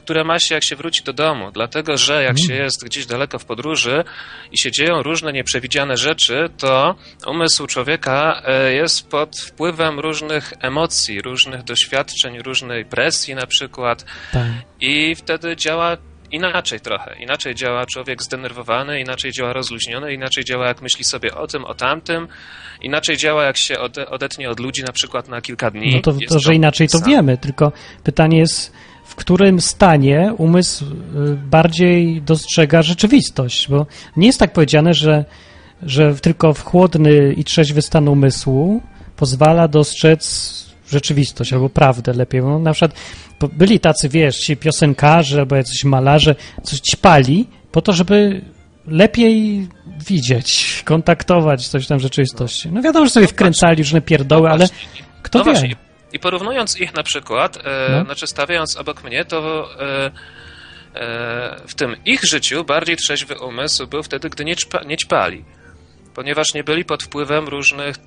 Speaker 5: które ma się, jak się wróci do domu. Dlatego, że jak się jest gdzieś daleko w podróży i się dzieją różne nieprzewidziane rzeczy, to umysł człowieka jest pod wpływem różnych emocji, różnych doświadczeń, różnej presji na przykład.
Speaker 1: Tak.
Speaker 5: I wtedy działa inaczej trochę. Inaczej działa człowiek zdenerwowany, inaczej działa rozluźniony, inaczej działa jak myśli sobie o tym, o tamtym, inaczej działa jak się odetnie od ludzi na przykład na kilka dni.
Speaker 1: No to że inaczej to wiemy, tylko pytanie jest, w którym stanie umysł bardziej dostrzega rzeczywistość, bo nie jest tak powiedziane, że tylko w chłodny i trzeźwy stan umysłu pozwala dostrzec rzeczywistość albo prawdę lepiej. Bo na przykład byli tacy, wiesz, ci piosenkarze albo jacyś malarze, coś ćpali po to, żeby lepiej widzieć, kontaktować coś tam w rzeczywistości. No wiadomo, że sobie wkręcali różne pierdoły, ale kto wie?
Speaker 5: Właśnie. I porównując ich na przykład, znaczy stawiając obok mnie, to w tym ich życiu bardziej trzeźwy umysł był wtedy, gdy nie ćpali. Ponieważ nie byli pod wpływem różnych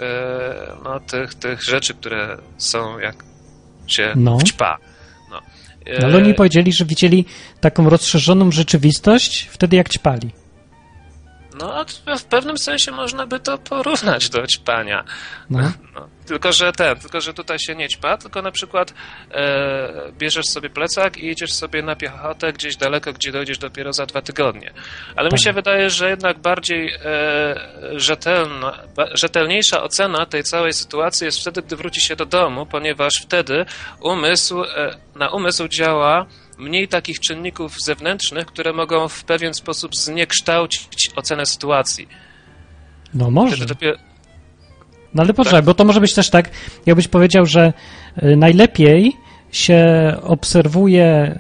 Speaker 5: tych rzeczy, które są jak się wćpa.
Speaker 1: Ale oni powiedzieli, że widzieli taką rozszerzoną rzeczywistość wtedy jak ćpali.
Speaker 5: No, w pewnym sensie można by to porównać do ćpania. No. Tylko, że tutaj się nie ćpa, tylko na przykład bierzesz sobie plecak i jedziesz sobie na piechotę gdzieś daleko, gdzie dojdziesz dopiero za 2 tygodnie. Ale mi się wydaje, że jednak bardziej rzetelniejsza ocena tej całej sytuacji jest wtedy, gdy wróci się do domu, ponieważ wtedy na umysł działa mniej takich czynników zewnętrznych, które mogą w pewien sposób zniekształcić ocenę sytuacji.
Speaker 1: No może. No ale poczekaj, bo to może być też tak, jakbyś powiedział, że najlepiej się obserwuje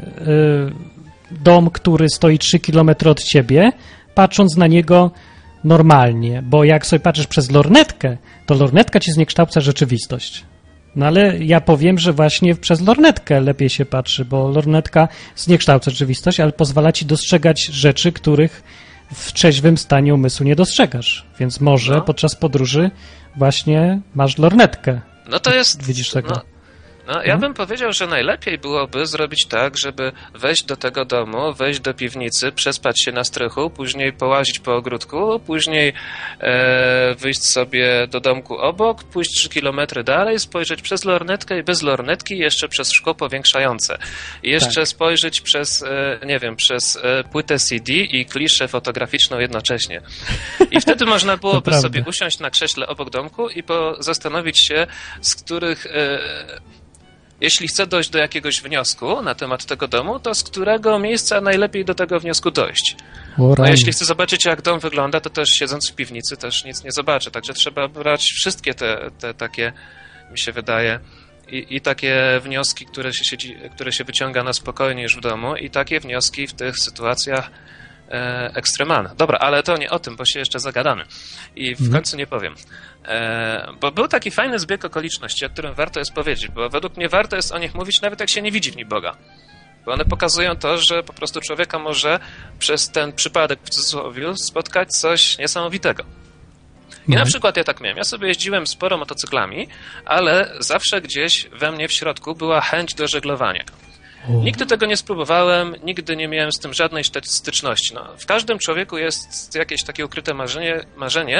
Speaker 1: dom, który stoi 3 km od ciebie, patrząc na niego normalnie, bo jak sobie patrzysz przez lornetkę, to lornetka ci zniekształca rzeczywistość. No ale ja powiem, że właśnie przez lornetkę lepiej się patrzy, bo lornetka zniekształca rzeczywistość, ale pozwala ci dostrzegać rzeczy, których w trzeźwym stanie umysłu nie dostrzegasz. Więc może podczas podróży właśnie masz lornetkę.
Speaker 5: No to jest...
Speaker 1: Widzisz tego?
Speaker 5: Ja bym powiedział, że najlepiej byłoby zrobić tak, żeby wejść do tego domu, wejść do piwnicy, przespać się na strychu, później połazić po ogródku, później wyjść sobie do domku obok, pójść 3 kilometry dalej, spojrzeć przez lornetkę i bez lornetki jeszcze przez szkło powiększające. I jeszcze spojrzeć przez, przez płytę CD i kliszę fotograficzną jednocześnie. I wtedy można byłoby sobie usiąść na krześle obok domku i zastanowić się, z których... Jeśli chcę dojść do jakiegoś wniosku na temat tego domu, to z którego miejsca najlepiej do tego wniosku dojść? No, jeśli chcę zobaczyć, jak dom wygląda, to też siedząc w piwnicy też nic nie zobaczę. Także trzeba brać wszystkie te takie, mi się wydaje, i takie wnioski, które się wyciąga na spokojnie już w domu, i takie wnioski w tych sytuacjach ekstremalne. Dobra, ale to nie o tym, bo się jeszcze zagadamy. I w końcu nie powiem. Bo był taki fajny zbieg okoliczności, o którym warto jest powiedzieć, bo według mnie warto jest o nich mówić, nawet jak się nie widzi w nich Boga. Bo one pokazują to, że po prostu człowieka może przez ten przypadek, w cudzysłowie, spotkać coś niesamowitego. I na przykład ja tak miałem. Ja sobie jeździłem sporo motocyklami, ale zawsze gdzieś we mnie w środku była chęć do żeglowania. Nigdy tego nie spróbowałem, nigdy nie miałem z tym żadnej styczności. No, w każdym człowieku jest jakieś takie ukryte marzenie,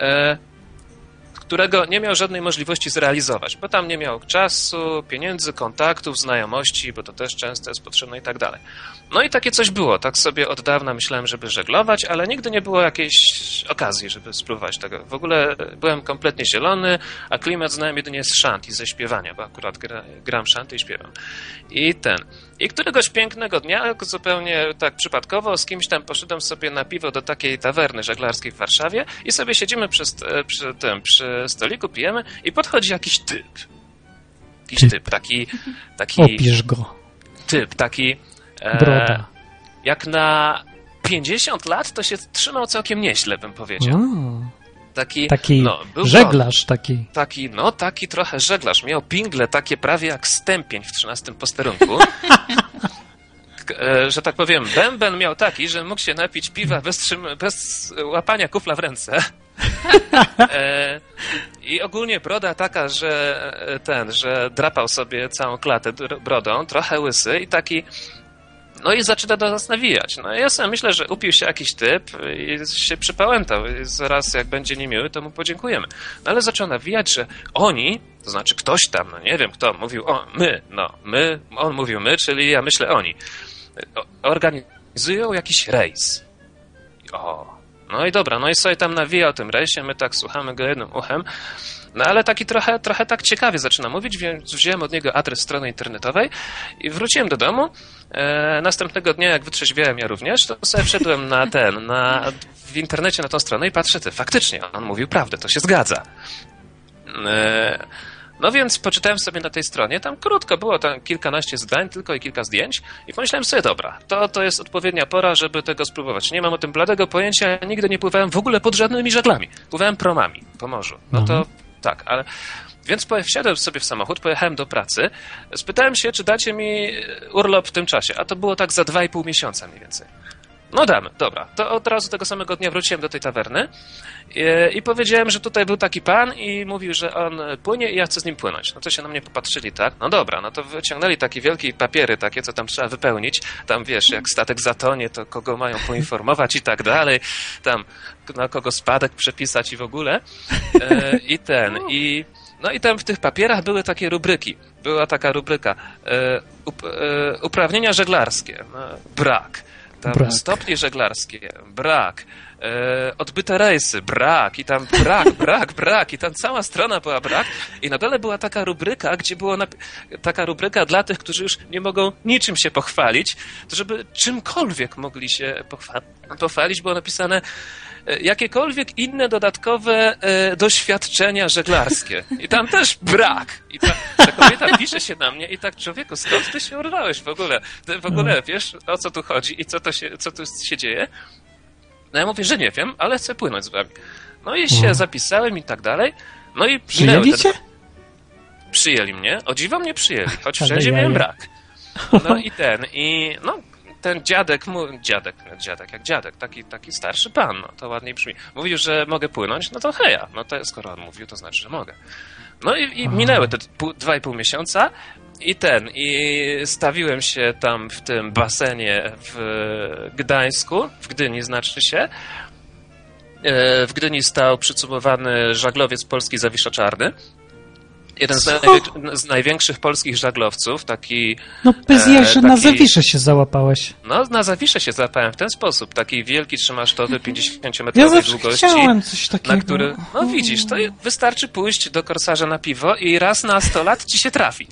Speaker 5: którego nie miał żadnej możliwości zrealizować, bo tam nie miał czasu, pieniędzy, kontaktów, znajomości, bo to też często jest potrzebne i tak dalej. No i takie coś było. Tak sobie od dawna myślałem, żeby żeglować, ale nigdy nie było jakiejś okazji, żeby spróbować tego. W ogóle byłem kompletnie zielony, a klimat znałem jedynie z szant i ze śpiewania, bo akurat gram szanty i śpiewam. I któregoś pięknego dnia, zupełnie tak przypadkowo, z kimś tam poszedłem sobie na piwo do takiej tawerny żeglarskiej w Warszawie i sobie siedzimy przy stoliku, pijemy i podchodzi jakiś typ. Taki
Speaker 1: Opisz go.
Speaker 5: Typ, taki...
Speaker 1: Broda.
Speaker 5: Jak na 50 lat, to się trzymał całkiem nieźle, bym powiedział. Taki żeglarz taki. Taki trochę żeglarz. Miał pingle takie prawie jak stępień w 13 posterunku. Że tak powiem, bęben miał taki, że mógł się napić piwa bez łapania kufla w ręce. I ogólnie broda taka, że drapał sobie całą klatę brodą, trochę łysy i taki. No i zaczyna do nas nawijać. No i ja sobie myślę, że upił się jakiś typ i się przypałętał. I zaraz jak będzie niemiły, to mu podziękujemy. No ale zaczął nawijać, że oni, to znaczy ktoś tam, no nie wiem kto, mówił my, on mówił my, czyli ja myślę oni, organizują jakiś rejs. No i dobra, no i sobie tam nawija o tym rejsie, my tak słuchamy go jednym uchem. No ale taki trochę tak ciekawie zaczyna mówić, więc wziąłem od niego adres strony internetowej i wróciłem do domu. Następnego dnia, jak wytrzeźwiałem ja również, to sobie wszedłem w internecie na tą stronę i patrzę, faktycznie, on mówił prawdę, to się zgadza. No więc poczytałem sobie na tej stronie, tam krótko było, tam kilkanaście zdań tylko i kilka zdjęć i pomyślałem sobie, dobra, to jest odpowiednia pora, żeby tego spróbować. Nie mam o tym bladego pojęcia, nigdy nie pływałem w ogóle pod żadnymi żaglami. Pływałem promami po morzu. No to tak, ale... Więc wsiadłem sobie w samochód, pojechałem do pracy, spytałem się, czy dacie mi urlop w tym czasie, a to było tak za 2,5 miesiąca mniej więcej. No damy, dobra. To od razu tego samego dnia wróciłem do tej tawerny i powiedziałem, że tutaj był taki pan i mówił, że on płynie i ja chcę z nim płynąć. No to się na mnie popatrzyli, tak? No dobra, no to wyciągnęli takie wielkie papiery, takie, co tam trzeba wypełnić. Tam wiesz, jak statek zatonie, to kogo mają poinformować i tak dalej. Tam na kogo spadek przepisać i w ogóle. No i tam w tych papierach były takie rubryki. Była taka rubryka uprawnienia żeglarskie. Brak. Tam stopnie żeglarskie, brak, odbyte rejsy, brak i tam brak i tam cała strona była brak i na dole była taka rubryka, gdzie była taka rubryka dla tych, którzy już nie mogą niczym się pochwalić, to żeby czymkolwiek mogli się pochwalić, było napisane jakiekolwiek inne dodatkowe doświadczenia żeglarskie. I tam też brak. I ta kobieta pisze się na mnie i tak, człowieku, skąd ty się urwałeś w ogóle? Ty w ogóle wiesz, o co tu chodzi i co tu się dzieje? No ja mówię, że nie wiem, ale chcę płynąć z wami. No i się zapisałem i tak dalej. No i
Speaker 1: przyjęli cię?
Speaker 5: Przyjęli mnie. O dziwo mnie przyjęli, choć wszędzie miałem brak. No i ten dziadek, taki starszy pan, no to ładniej brzmi. Mówił, że mogę płynąć, no to heja, no to skoro on mówił, to znaczy, że mogę. No i minęły te 2,5 miesiąca i stawiłem się tam w tym basenie w Gdańsku, w Gdyni znaczy się. W Gdyni stał przycumowany żaglowiec polski Zawisza Czarny. Jeden z największych polskich żaglowców, taki...
Speaker 1: No bez jeszcze na Zawiszę się załapałeś.
Speaker 5: No, na Zawiszę się załapałem w ten sposób. Taki wielki 3-masztowy, 50-metrowej długości.
Speaker 1: Ja chciałem coś takiego.
Speaker 5: Na który, no widzisz, to wystarczy pójść do korsarza na piwo i raz na 100 lat ci się trafi.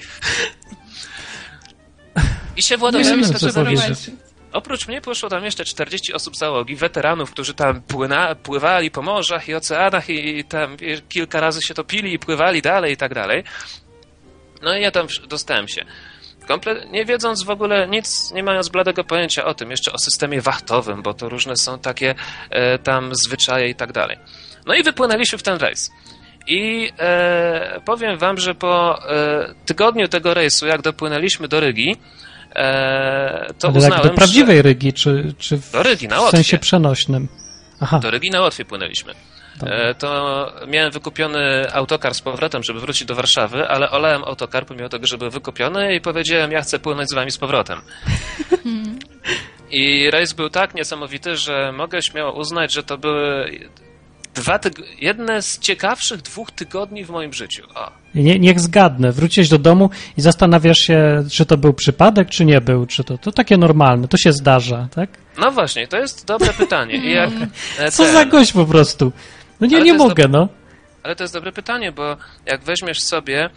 Speaker 5: I się Władimir oprócz mnie poszło tam jeszcze 40 osób załogi, weteranów, którzy tam pływali po morzach i oceanach i tam kilka razy się topili i pływali dalej i tak dalej. No i ja tam dostałem się. Nie wiedząc w ogóle nic, nie mając bladego pojęcia o tym, jeszcze o systemie wachtowym, bo to różne są takie tam zwyczaje i tak dalej. No i wypłynęliśmy w ten rejs. I powiem wam, że po tygodniu tego rejsu, jak dopłynęliśmy do Rygi, to
Speaker 1: ale
Speaker 5: uznałem,
Speaker 1: do prawdziwej Rygi, czy w
Speaker 5: do Rygi, na
Speaker 1: sensie przenośnym? Aha.
Speaker 5: Do Rygi na Łotwie płynęliśmy. To miałem wykupiony autokar z powrotem, żeby wrócić do Warszawy, ale olałem autokar pomimo tego, że był wykupiony i powiedziałem, ja chcę płynąć z wami z powrotem. I rejs był tak niesamowity, że mogę śmiało uznać, że to były jedne z ciekawszych 2 tygodni w moim życiu.
Speaker 1: Niech zgadnę. Wróciłeś do domu i zastanawiasz się, czy to był przypadek, czy nie był, czy to takie normalne, to się zdarza, tak?
Speaker 5: No właśnie, to jest dobre pytanie. I jak,
Speaker 1: co za gość po prostu? No nie mogę, no.
Speaker 5: Ale to jest dobre pytanie, bo jak weźmiesz sobie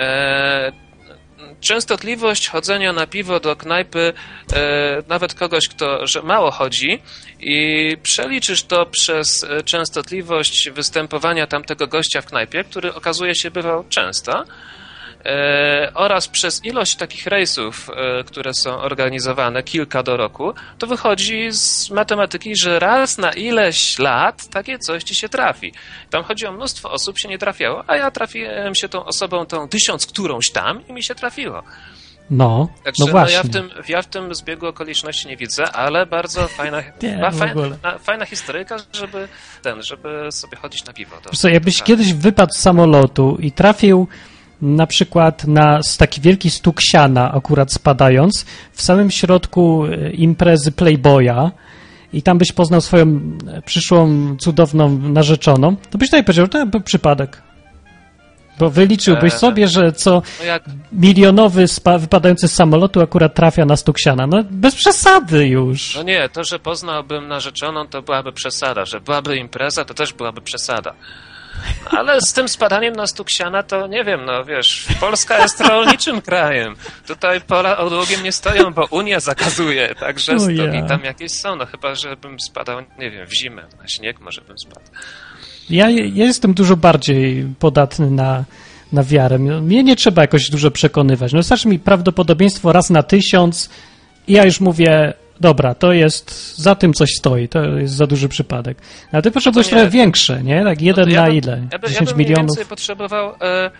Speaker 5: częstotliwość chodzenia na piwo do knajpy nawet kogoś, kto mało chodzi i przeliczysz to przez częstotliwość występowania tamtego gościa w knajpie, który okazuje się bywał często, oraz przez ilość takich rejsów, które są organizowane, kilka do roku, to wychodzi z matematyki, że raz na ileś lat takie coś ci się trafi. Tam chodzi o mnóstwo osób, się nie trafiało, a ja trafiłem się tą osobą, tą 1000 którąś tam i mi się trafiło.
Speaker 1: No,
Speaker 5: Także,
Speaker 1: no właśnie.
Speaker 5: Ja w tym zbiegu okoliczności nie widzę, ale bardzo fajna, fajna historyjka, żeby sobie chodzić na piwo.
Speaker 1: Wiesz co, jakbyś kiedyś wypadł z samolotu i trafił na przykład na taki wielki stuk siana, akurat spadając, w samym środku imprezy Playboya i tam byś poznał swoją przyszłą, cudowną narzeczoną, to byś tutaj powiedział, że to był przypadek. Bo wyliczyłbyś sobie, że milionowy wypadający z samolotu akurat trafia na stuk siana. No bez przesady już.
Speaker 5: No nie, to, że poznałbym narzeczoną, to byłaby przesada. Że byłaby impreza, to też byłaby przesada. Ale z tym spadaniem na stuk siana, to nie wiem, no wiesz, Polska jest rolniczym krajem. Tutaj pola odłogiem nie stoją, bo Unia zakazuje, także stogi tam jakieś są. No chyba, żebym spadał, nie wiem, w zimę, na śnieg może bym spadł.
Speaker 1: Ja jestem dużo bardziej podatny na wiarę. Mnie nie trzeba jakoś dużo przekonywać. No wystarczy mi prawdopodobieństwo raz na 1000 i ja już mówię, dobra, to jest, za tym coś stoi, to jest za duży przypadek. Ale ty potrzebujesz trochę większe, nie? Tak 1 na ile? 10 milionów?
Speaker 5: Ja bym więcej potrzebował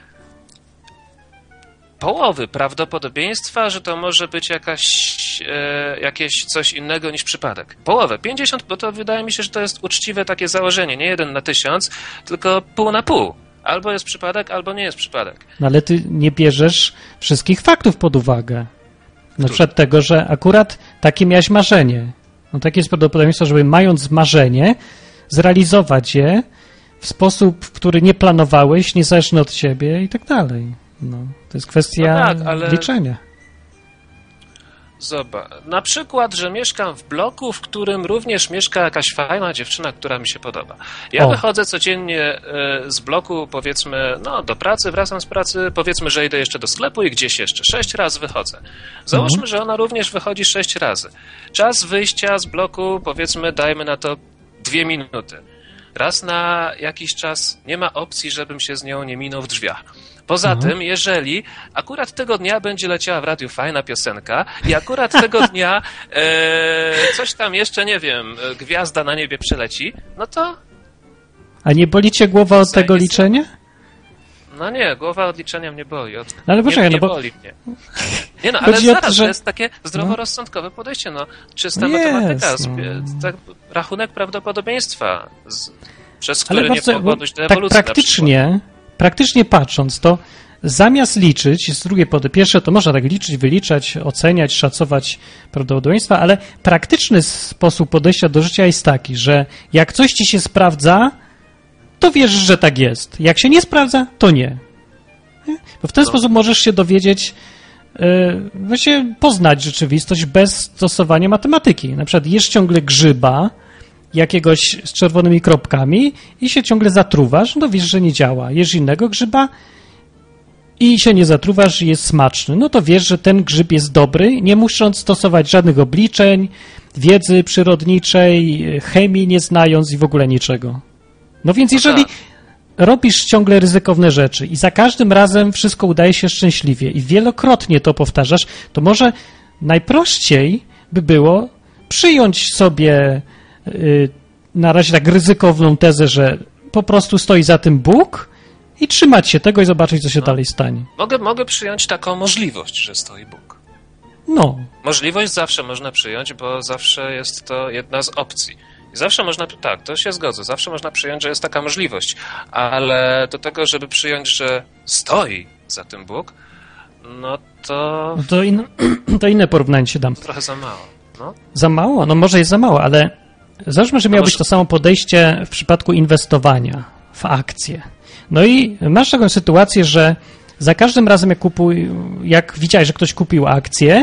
Speaker 5: połowy prawdopodobieństwa, że to może być jakieś coś innego niż przypadek. Połowę, 50, bo to wydaje mi się, że to jest uczciwe takie założenie, nie 1 na 1000, tylko pół na pół. Albo jest przypadek, albo nie jest przypadek.
Speaker 1: No ale ty nie bierzesz wszystkich faktów pod uwagę. Na przykład tego, że akurat takie miałeś marzenie. No takie jest prawdopodobieństwo, żeby mając marzenie, zrealizować je w sposób, który nie planowałeś, niezależny od siebie i tak dalej. No, to jest kwestia liczenia.
Speaker 5: Zobacz, na przykład, że mieszkam w bloku, w którym również mieszka jakaś fajna dziewczyna, która mi się podoba. Ja wychodzę codziennie z bloku, powiedzmy, no do pracy, wracam z pracy, powiedzmy, że idę jeszcze do sklepu i gdzieś jeszcze 6 razy wychodzę. Załóżmy, że ona również wychodzi 6 razy. Czas wyjścia z bloku, powiedzmy, dajmy na to 2 minuty. Raz na jakiś czas nie ma opcji, żebym się z nią nie minął w drzwiach. Poza tym, jeżeli akurat tego dnia będzie leciała w radiu fajna piosenka i akurat tego dnia coś tam jeszcze, nie wiem, gwiazda na niebie przeleci, no to...
Speaker 1: A nie boli cię głowa od tego liczenia?
Speaker 5: No nie, głowa od liczenia mnie boli.
Speaker 1: No ale poczekaj,
Speaker 5: nie boli mnie. Nie no, ale zaraz, to jest takie zdroworozsądkowe podejście, no. Czysta matematyka, tak, rachunek prawdopodobieństwa, przez który nie mogło dojść do ewolucji.
Speaker 1: Tak praktycznie patrząc, to zamiast liczyć, jest drugie podejście. Pierwsze to można tak liczyć, wyliczać, oceniać, szacować prawdopodobieństwa, ale praktyczny sposób podejścia do życia jest taki, że jak coś ci się sprawdza, to wiesz, że tak jest. Jak się nie sprawdza, to nie. Bo w ten sposób możesz się dowiedzieć, właśnie poznać rzeczywistość bez stosowania matematyki. Na przykład jesz ciągle grzyba, jakiegoś z czerwonymi kropkami i się ciągle zatruwasz, no wiesz, że nie działa. Jesz innego grzyba i się nie zatruwasz i jest smaczny. No to wiesz, że ten grzyb jest dobry, nie musząc stosować żadnych obliczeń, wiedzy przyrodniczej, chemii nie znając i w ogóle niczego. No więc jeżeli robisz ciągle ryzykowne rzeczy i za każdym razem wszystko udaje się szczęśliwie i wielokrotnie to powtarzasz, to może najprościej by było przyjąć sobie na razie tak ryzykowną tezę, że po prostu stoi za tym Bóg i trzymać się tego i zobaczyć, co się dalej stanie.
Speaker 5: Mogę przyjąć taką możliwość, że stoi Bóg.
Speaker 1: No.
Speaker 5: Możliwość zawsze można przyjąć, bo zawsze jest to jedna z opcji. I zawsze można, tak, to się zgodzę, zawsze można przyjąć, że jest taka możliwość, ale do tego, żeby przyjąć, że stoi za tym Bóg, no to...
Speaker 1: To inne porównanie się dam.
Speaker 5: Trochę za mało, no.
Speaker 1: Za mało? No może jest za mało, ale załóżmy, że miało być to samo podejście w przypadku inwestowania w akcje. No i masz taką sytuację, że za każdym razem jak widziałeś, że ktoś kupił akcję,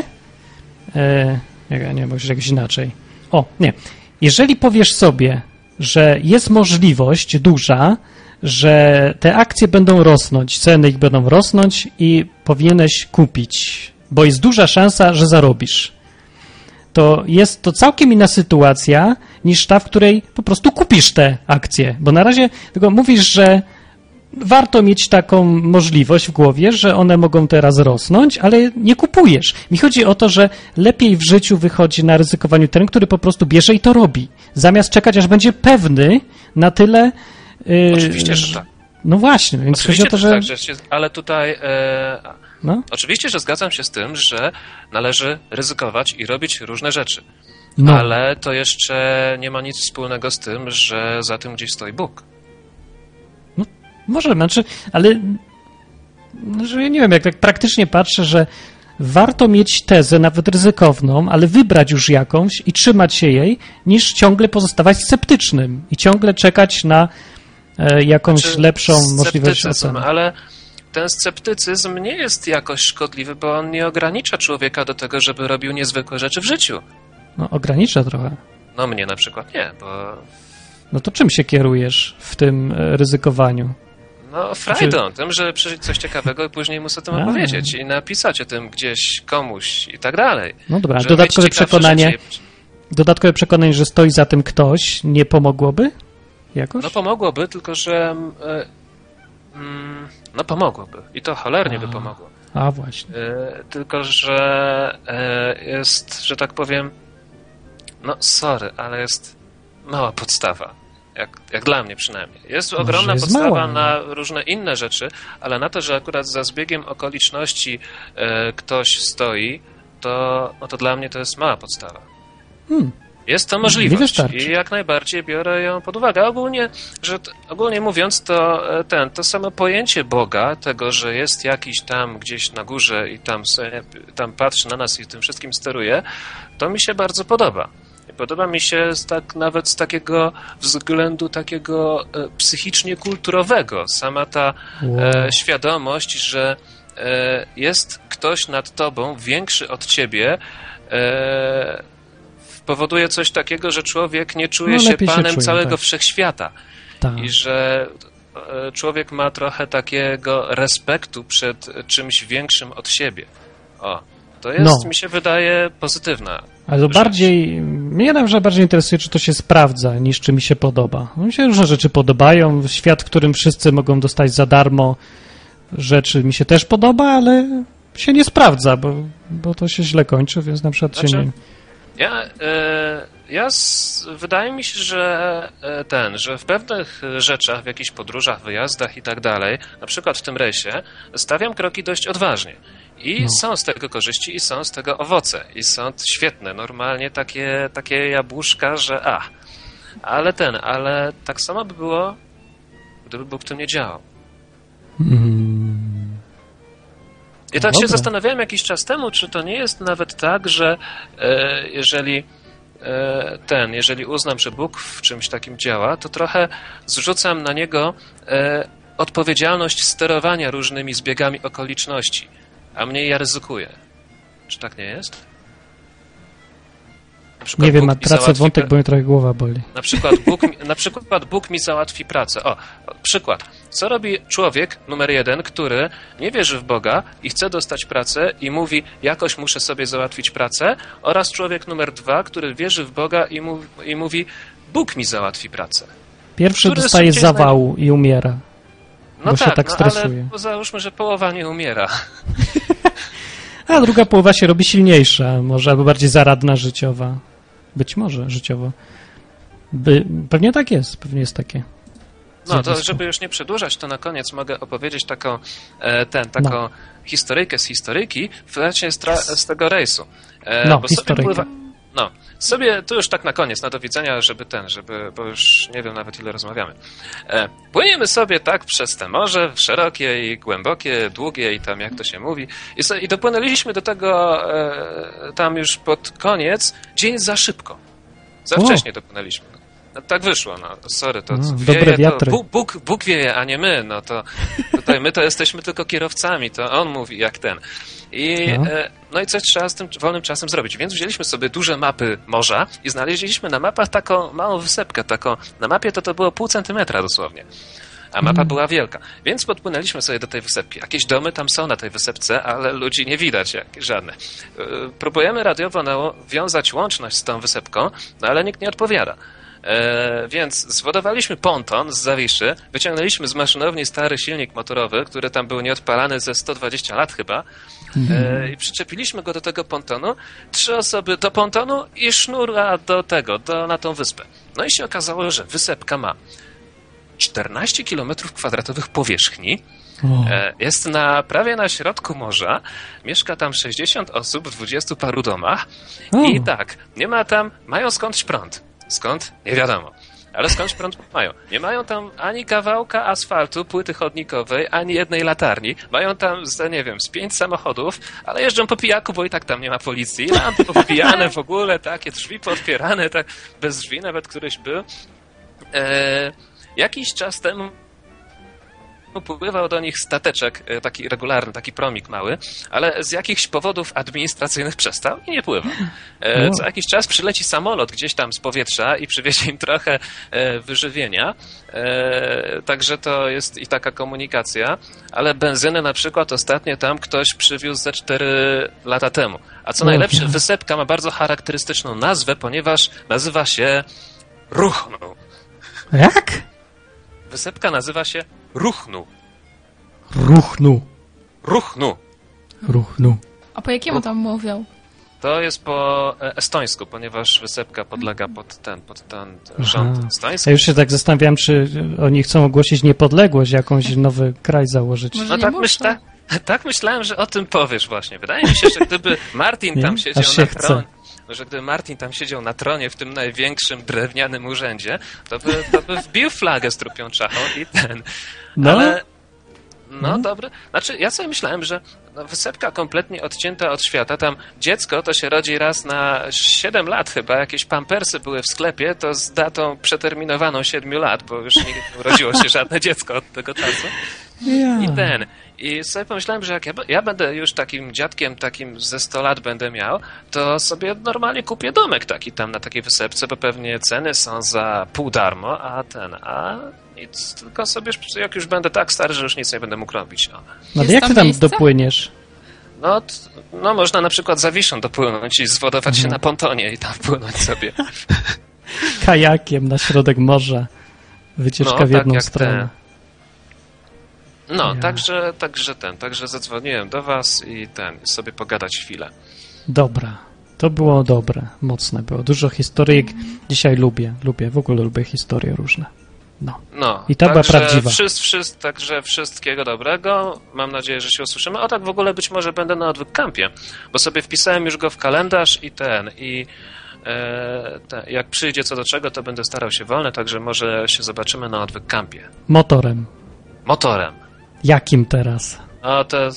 Speaker 1: nie, może jakoś inaczej. Jeżeli powiesz sobie, że jest możliwość duża, że te akcje będą rosnąć, ceny ich będą rosnąć i powinieneś kupić, bo jest duża szansa, że zarobisz, to jest to całkiem inna sytuacja niż ta, w której po prostu kupisz te akcje, bo na razie tylko mówisz, że warto mieć taką możliwość w głowie, że one mogą teraz rosnąć, ale nie kupujesz. Mi chodzi o to, że lepiej w życiu wychodzi na ryzykowaniu ten, który po prostu bierze i to robi. Zamiast czekać, aż będzie pewny na tyle...
Speaker 5: Oczywiście, że tak.
Speaker 1: No właśnie, więc chodzi o to, że...
Speaker 5: Tak, ale tutaj...
Speaker 1: No?
Speaker 5: Oczywiście, że zgadzam się z tym, że należy ryzykować i robić różne rzeczy.
Speaker 1: No.
Speaker 5: Ale to jeszcze nie ma nic wspólnego z tym, że za tym gdzieś stoi Bóg.
Speaker 1: No, może, znaczy, ale że ja nie wiem, jak tak praktycznie patrzę, że warto mieć tezę, nawet ryzykowną, ale wybrać już jakąś i trzymać się jej, niż ciągle pozostawać sceptycznym i ciągle czekać na jakąś lepszą możliwość oceny.
Speaker 5: Ale ten sceptycyzm nie jest jakoś szkodliwy, bo on nie ogranicza człowieka do tego, żeby robił niezwykłe rzeczy w życiu.
Speaker 1: No, ogranicza trochę.
Speaker 5: No mnie na przykład nie, bo...
Speaker 1: No to czym się kierujesz w tym ryzykowaniu?
Speaker 5: No frajdą, tym, że przeżyć coś ciekawego i później móc o tym opowiedzieć i napisać o tym gdzieś komuś i tak dalej.
Speaker 1: No dobra, dodatkowe przekonanie, że stoi za tym ktoś, nie pomogłoby jakoś?
Speaker 5: No pomogłoby, tylko że... No pomogłoby i to cholernie by pomogło.
Speaker 1: A właśnie.
Speaker 5: Tylko że jest, że tak powiem, no sorry, ale jest mała podstawa. Jak dla mnie przynajmniej. Jest ogromna podstawa
Speaker 1: mała,
Speaker 5: na różne inne rzeczy, ale na to, że akurat za zbiegiem okoliczności ktoś stoi, to dla mnie to jest mała podstawa. Jest to możliwość i jak najbardziej biorę ją pod uwagę. Ogólnie mówiąc, to samo pojęcie Boga, tego, że jest jakiś tam gdzieś na górze i tam patrzy na nas i tym wszystkim steruje, to mi się bardzo podoba. Podoba mi się nawet z takiego względu takiego psychicznie kulturowego. Sama ta świadomość, że jest ktoś nad tobą większy od ciebie, powoduje coś takiego, że człowiek nie czuje się panem całego wszechświata.
Speaker 1: Tak.
Speaker 5: I że człowiek ma trochę takiego respektu przed czymś większym od siebie. To jest, mi się wydaje, pozytywna.
Speaker 1: Ale mnie bardziej interesuje, czy to się sprawdza, niż czy mi się podoba. Mi się różne rzeczy podobają. Świat, w którym wszyscy mogą dostać za darmo rzeczy, mi się też podoba, ale się nie sprawdza, bo to się źle kończy, więc na przykład się nie...
Speaker 5: Wydaje mi się, że w pewnych rzeczach, w jakichś podróżach, wyjazdach i tak dalej, na przykład w tym rejsie, stawiam kroki dość odważnie. I są z tego korzyści, i są z tego owoce. I są świetne, normalnie takie jabłuszka, że ale tak samo by było, gdyby Bóg w tym nie działał. I tak się zastanawiałem jakiś czas temu, czy to nie jest nawet tak, że jeżeli uznam, że Bóg w czymś takim działa, to trochę zrzucam na niego odpowiedzialność sterowania różnymi zbiegami okoliczności, a mniej ja ryzykuję. Czy tak nie jest?
Speaker 1: Nie wiem, tracę wątek, bo mnie trochę głowa boli.
Speaker 5: Na przykład Bóg mi załatwi pracę. Przykład. Co robi człowiek numer 1, który nie wierzy w Boga i chce dostać pracę i mówi, jakoś muszę sobie załatwić pracę, oraz człowiek numer 2, który wierzy w Boga i mówi, Bóg mi załatwi pracę.
Speaker 1: Pierwszy dostaje zawału i umiera. Bo się tak stresuje.
Speaker 5: Ale załóżmy, że połowa nie umiera.
Speaker 1: A druga połowa się robi silniejsza, może, albo bardziej zaradna życiowa. Być może życiowo. Pewnie tak jest, pewnie jest takie.
Speaker 5: No to żeby już nie przedłużać, to na koniec mogę opowiedzieć taką historyjkę z historyjki, właśnie z tego rejsu.
Speaker 1: Historyjkę.
Speaker 5: Sobie, tu już tak na koniec, na do widzenia, bo już nie wiem nawet ile rozmawiamy. Płyniemy sobie tak przez te morze, szerokie i głębokie, długie i tam jak to się mówi. I dopłynęliśmy do tego tam już pod koniec, dzień za szybko. Za wcześnie dopłynęliśmy. No, tak wyszło, sorry, to wieje, to Bóg wieje, a nie my, to tutaj my to jesteśmy tylko kierowcami, to on mówi jak ten. No i coś trzeba z tym wolnym czasem zrobić, więc wzięliśmy sobie duże mapy morza i znaleźliśmy na mapach taką małą wysepkę, na mapie to było 0,5 centymetra dosłownie, a mapa była wielka, więc podpłynęliśmy sobie do tej wysepki. Jakieś domy tam są na tej wysepce, ale ludzi nie widać żadne. Próbujemy radiowo nawiązać łączność z tą wysepką, ale nikt nie odpowiada. Więc zwodowaliśmy ponton z Zawiszy, wyciągnęliśmy z maszynowni stary silnik motorowy, który tam był nieodpalany ze 120 lat chyba, i przyczepiliśmy go do tego pontonu, 3 osoby do pontonu i sznura na tą wyspę. No i się okazało, że wysepka ma 14 km² powierzchni.
Speaker 1: O.
Speaker 5: Jest prawie na środku morza. Mieszka tam 60 osób w 20 paru domach.
Speaker 1: O.
Speaker 5: I tak, nie ma tam, mają skądś prąd. Skąd? Nie wiadomo. Ale skądś prąd mają? Nie mają tam ani kawałka asfaltu, płyty chodnikowej, ani jednej latarni. Mają tam, nie wiem, z 5 samochodów, ale jeżdżą po pijaku, bo i tak tam nie ma policji. Lampy popijane w ogóle, takie drzwi pootwierane, tak bez drzwi nawet któryś był. Jakiś czas temu pływał do nich stateczek, taki regularny, taki promik mały, ale z jakichś powodów administracyjnych przestał i nie pływa. Co jakiś czas przyleci samolot gdzieś tam z powietrza i przywiezie im trochę wyżywienia, także to jest i taka komunikacja, ale benzynę na przykład ostatnio tam ktoś przywiózł ze 4 lata temu. A co najlepsze, wysepka ma bardzo charakterystyczną nazwę, ponieważ nazywa się Ruchnu.
Speaker 1: Jak?
Speaker 5: Wysepka nazywa się Ruchnu.
Speaker 1: Ruchnu.
Speaker 2: A po jakiemu tam mówią?
Speaker 5: To jest po estońsku, ponieważ wysepka podlega pod ten rząd estoński.
Speaker 1: Ja już się tak zastanawiałem, czy oni chcą ogłosić niepodległość, jakąś nowy kraj założyć.
Speaker 2: Może
Speaker 5: No
Speaker 2: nie
Speaker 5: tak myślałem, że o tym powiesz właśnie. Wydaje mi się, że gdyby Martin tam siedział na tronie, że gdyby Martin tam siedział na tronie w tym największym drewnianym urzędzie, to by wbił flagę z trupią czachą i ten.
Speaker 1: No.
Speaker 5: Ale no dobry. Znaczy, ja sobie myślałem, że wysepka kompletnie odcięta od świata. Tam dziecko to się rodzi raz na 7 lat chyba. Jakieś pampersy były w sklepie, to z datą przeterminowaną 7 lat, bo już nie urodziło się żadne dziecko od tego czasu. I sobie pomyślałem, że jak ja będę już takim dziadkiem, takim ze 100 lat będę miał, to sobie normalnie kupię domek taki tam na takiej wysepce, bo pewnie ceny są za pół darmo, a nic, tylko sobie, jak już będę tak stary, że już nic nie będę mógł robić.
Speaker 1: No jak ty tam dopłyniesz?
Speaker 5: No można na przykład za Wiszą dopłynąć i zwodować się na pontonie i tam płynąć sobie.
Speaker 1: Kajakiem na środek morza. Wycieczka w jedną stronę.
Speaker 5: Także zadzwoniłem do was i sobie pogadać chwilę.
Speaker 1: Dobra, to było dobre, mocne było. Dużo historyjek dzisiaj lubię, w ogóle lubię historie różne. I ta była prawdziwa.
Speaker 5: Także wszystkiego dobrego. Mam nadzieję, że się usłyszymy. O tak w ogóle być może będę na Odwyk Campie, bo sobie wpisałem już go w kalendarz jak przyjdzie co do czego, to będę starał się wolny, także może się zobaczymy na Odwyk Campie.
Speaker 1: Motorem. Jakim teraz?
Speaker 5: To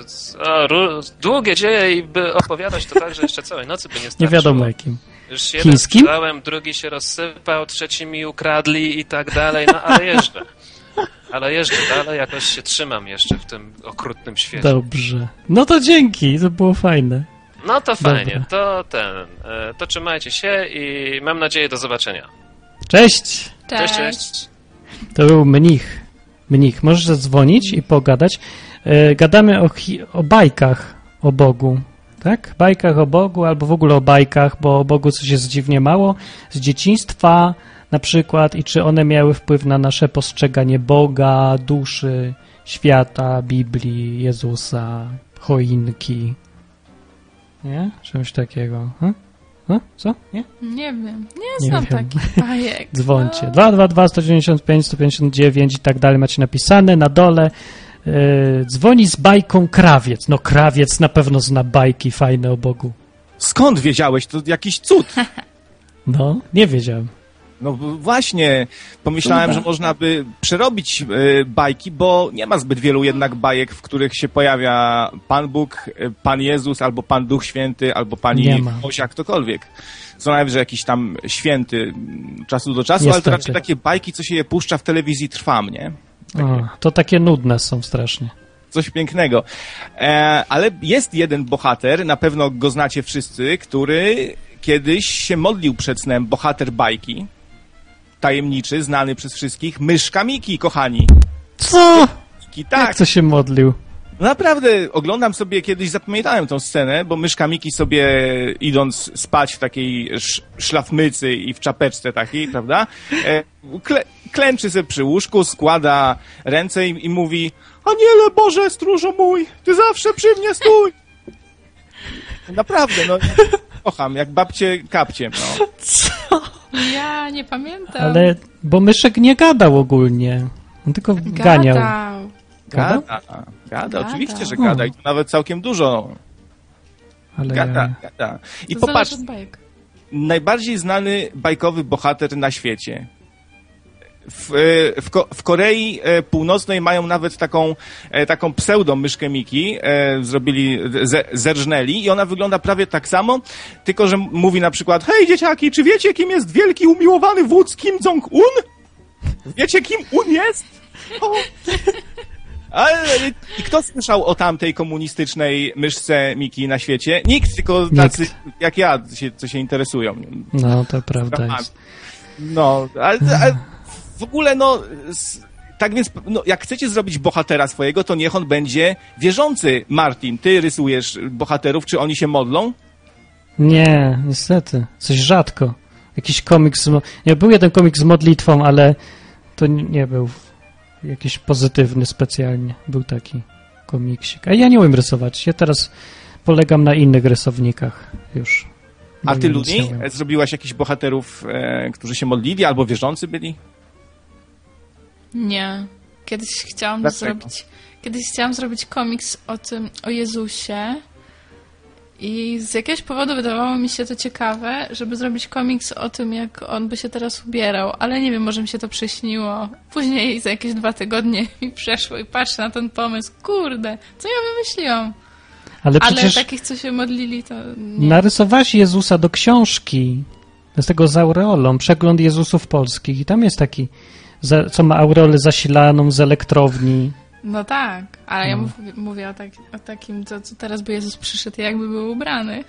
Speaker 5: długie dzieje i by opowiadać to tak, że jeszcze całej nocy by nie starczyło.
Speaker 1: Nie wiadomo jakim.
Speaker 5: Już jeden sprzedałem, drugi się rozsypał, trzeci mi ukradli i tak dalej, ale jeżdżę dalej, jakoś się trzymam jeszcze w tym okrutnym świecie.
Speaker 1: Dobrze. No to dzięki, to było fajne.
Speaker 5: No to fajnie, to trzymajcie się i mam nadzieję do zobaczenia.
Speaker 1: Cześć!
Speaker 2: Cześć!
Speaker 1: To był Mnich. Możesz zadzwonić i pogadać. Gadamy o bajkach o Bogu, tak? Bajkach o Bogu albo w ogóle o bajkach, bo o Bogu coś jest dziwnie mało. Z dzieciństwa na przykład i czy one miały wpływ na nasze postrzeganie Boga, duszy, świata, Biblii, Jezusa, choinki. Nie? Czymś takiego. Co? Nie?
Speaker 2: Nie wiem. Nie znam takich bajek.
Speaker 1: Dzwońcie. 222 195 159 i tak dalej macie napisane na dole. Dzwoni z bajką Krawiec. No Krawiec na pewno zna bajki fajne o Bogu.
Speaker 6: Skąd wiedziałeś? To jakiś cud.
Speaker 1: No, nie wiedziałem.
Speaker 6: No właśnie, pomyślałem, że można by przerobić bajki, bo nie ma zbyt wielu jednak bajek, w których się pojawia Pan Bóg, Pan Jezus, albo Pan Duch Święty, albo Pani Osia, ktokolwiek. Co nawet, że jakiś tam święty czasu do czasu, ale to raczej takie bajki, co się je puszcza w telewizji Trwam, nie?
Speaker 1: To takie nudne są strasznie.
Speaker 6: Coś pięknego. Ale jest jeden bohater, na pewno go znacie wszyscy, który kiedyś się modlił przed snem, bohater bajki. Tajemniczy, znany przez wszystkich, Myszka Miki, kochani.
Speaker 1: Co?
Speaker 6: Tak.
Speaker 1: Jak to się modlił?
Speaker 6: Naprawdę, oglądam sobie, kiedyś zapamiętałem tą scenę, bo Myszka Miki sobie idąc spać w takiej szlafmycy i w czapeczce takiej, prawda, klęczy sobie przy łóżku, składa ręce i mówi: Aniele Boże, stróżo mój, ty zawsze przy mnie stój. Naprawdę, kocham, jak babcie kapcie.
Speaker 1: Co?
Speaker 2: Ja nie pamiętam.
Speaker 1: Ale, bo myszek nie gadał ogólnie. On tylko ganiał.
Speaker 6: Gada, oczywiście, że gada i to nawet całkiem dużo.
Speaker 1: Ale...
Speaker 6: Gada. I
Speaker 2: To
Speaker 6: popatrz,
Speaker 2: zależy od bajek.
Speaker 6: najbardziej znany bajkowy bohater na świecie. W Korei Północnej mają nawet taką pseudo-myszkę Miki, zerżnęli i ona wygląda prawie tak samo, tylko że mówi na przykład: hej dzieciaki, czy wiecie, kim jest wielki umiłowany wódz Kim Jong-un? Wiecie, kim Un jest? O. Ale kto słyszał o tamtej komunistycznej myszce Miki na świecie? Nikt, tylko tacy jak ja, co się interesują.
Speaker 1: No, to prawda jest.
Speaker 6: No, ale w ogóle, tak więc, jak chcecie zrobić bohatera swojego, to niech on będzie wierzący. Martin, ty rysujesz bohaterów, czy oni się modlą?
Speaker 1: Nie, niestety. Coś rzadko. Jakiś komiks... Nie, był jeden komiks z modlitwą, ale to nie był jakiś pozytywny specjalnie. Był taki komiksik. A ja nie umiem rysować. Ja teraz polegam na innych rysownikach już.
Speaker 6: A ty, Luni, zrobiłaś jakichś bohaterów, którzy się modlili albo wierzący byli?
Speaker 2: Nie. Kiedyś chciałam zrobić komiks o Jezusie i z jakiegoś powodu wydawało mi się to ciekawe, żeby zrobić komiks o tym, jak on by się teraz ubierał, ale nie wiem, może mi się to przyśniło. Później za jakieś 2 tygodnie mi przeszło i patrzę na ten pomysł. Kurde, co ja wymyśliłam?
Speaker 1: Ale przecież
Speaker 2: takich, co się modlili, to nie.
Speaker 1: Narysowałaś Jezusa do książki z tego z aureolą, Przegląd Jezusów Polskich i tam jest taki, co ma aureolę zasilaną z elektrowni.
Speaker 2: No tak, ale ja mówię o takim, co teraz by Jezus przyszedł i jakby był ubrany.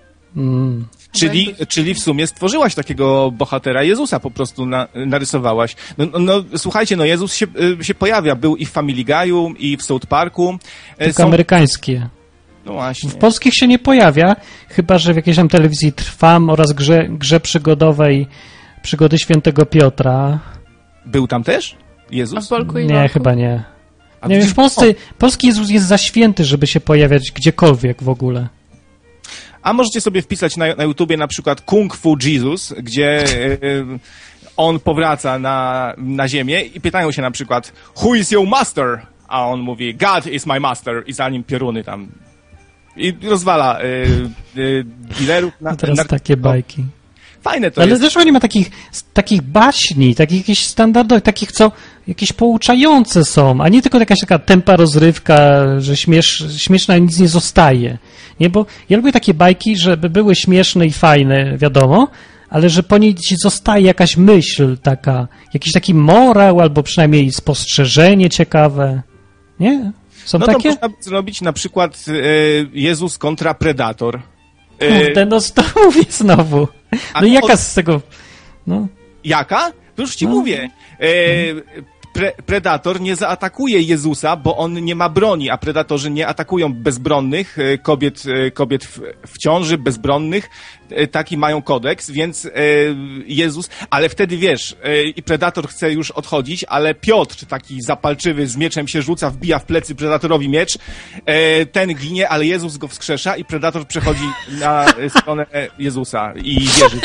Speaker 6: Czyli w sumie stworzyłaś takiego bohatera Jezusa, po prostu narysowałaś. Słuchajcie, Jezus się pojawia, był i w Family Guy'u, i w South Parku.
Speaker 1: Tylko amerykańskie.
Speaker 6: No właśnie.
Speaker 1: W polskich się nie pojawia, chyba że w jakiejś tam telewizji Trwam oraz grze przygodowej Przygody Świętego Piotra.
Speaker 6: Był tam też Jezus?
Speaker 1: Nie, chyba nie. Nie wiem, w Polsce polski Jezus jest za święty, żeby się pojawiać gdziekolwiek w ogóle.
Speaker 6: A możecie sobie wpisać na YouTubie na przykład Kung Fu Jesus, gdzie on powraca na ziemię i pytają się na przykład: who is your master? A on mówi: God is my master. I za nim pioruny tam. I rozwala dealerów.
Speaker 1: Teraz takie bajki.
Speaker 6: Fajne to
Speaker 1: jest. Ale
Speaker 6: też
Speaker 1: oni ma takich baśni, takich jakichś standardowych, takich, co jakieś pouczające są, a nie tylko jakaś taka tempa rozrywka, że śmieszna nic nie zostaje. Nie, bo ja lubię takie bajki, żeby były śmieszne i fajne, wiadomo, ale że po niej zostaje jakaś myśl taka, jakiś taki morał, albo przynajmniej spostrzeżenie ciekawe. Nie? Są takie?
Speaker 6: To można by zrobić na przykład Jezus kontra Predator.
Speaker 1: Kurde, to mówię znowu. No i jaka z tego... No.
Speaker 6: Jaka? To już ci mówię. Predator nie zaatakuje Jezusa, bo on nie ma broni, a predatorzy nie atakują bezbronnych kobiet w ciąży, bezbronnych. Taki mają kodeks, więc Jezus... Ale wtedy, wiesz, i predator chce już odchodzić, ale Piotr, taki zapalczywy, z mieczem się rzuca, wbija w plecy predatorowi miecz. Ten ginie, ale Jezus go wskrzesza i predator przechodzi na stronę Jezusa i wierzy.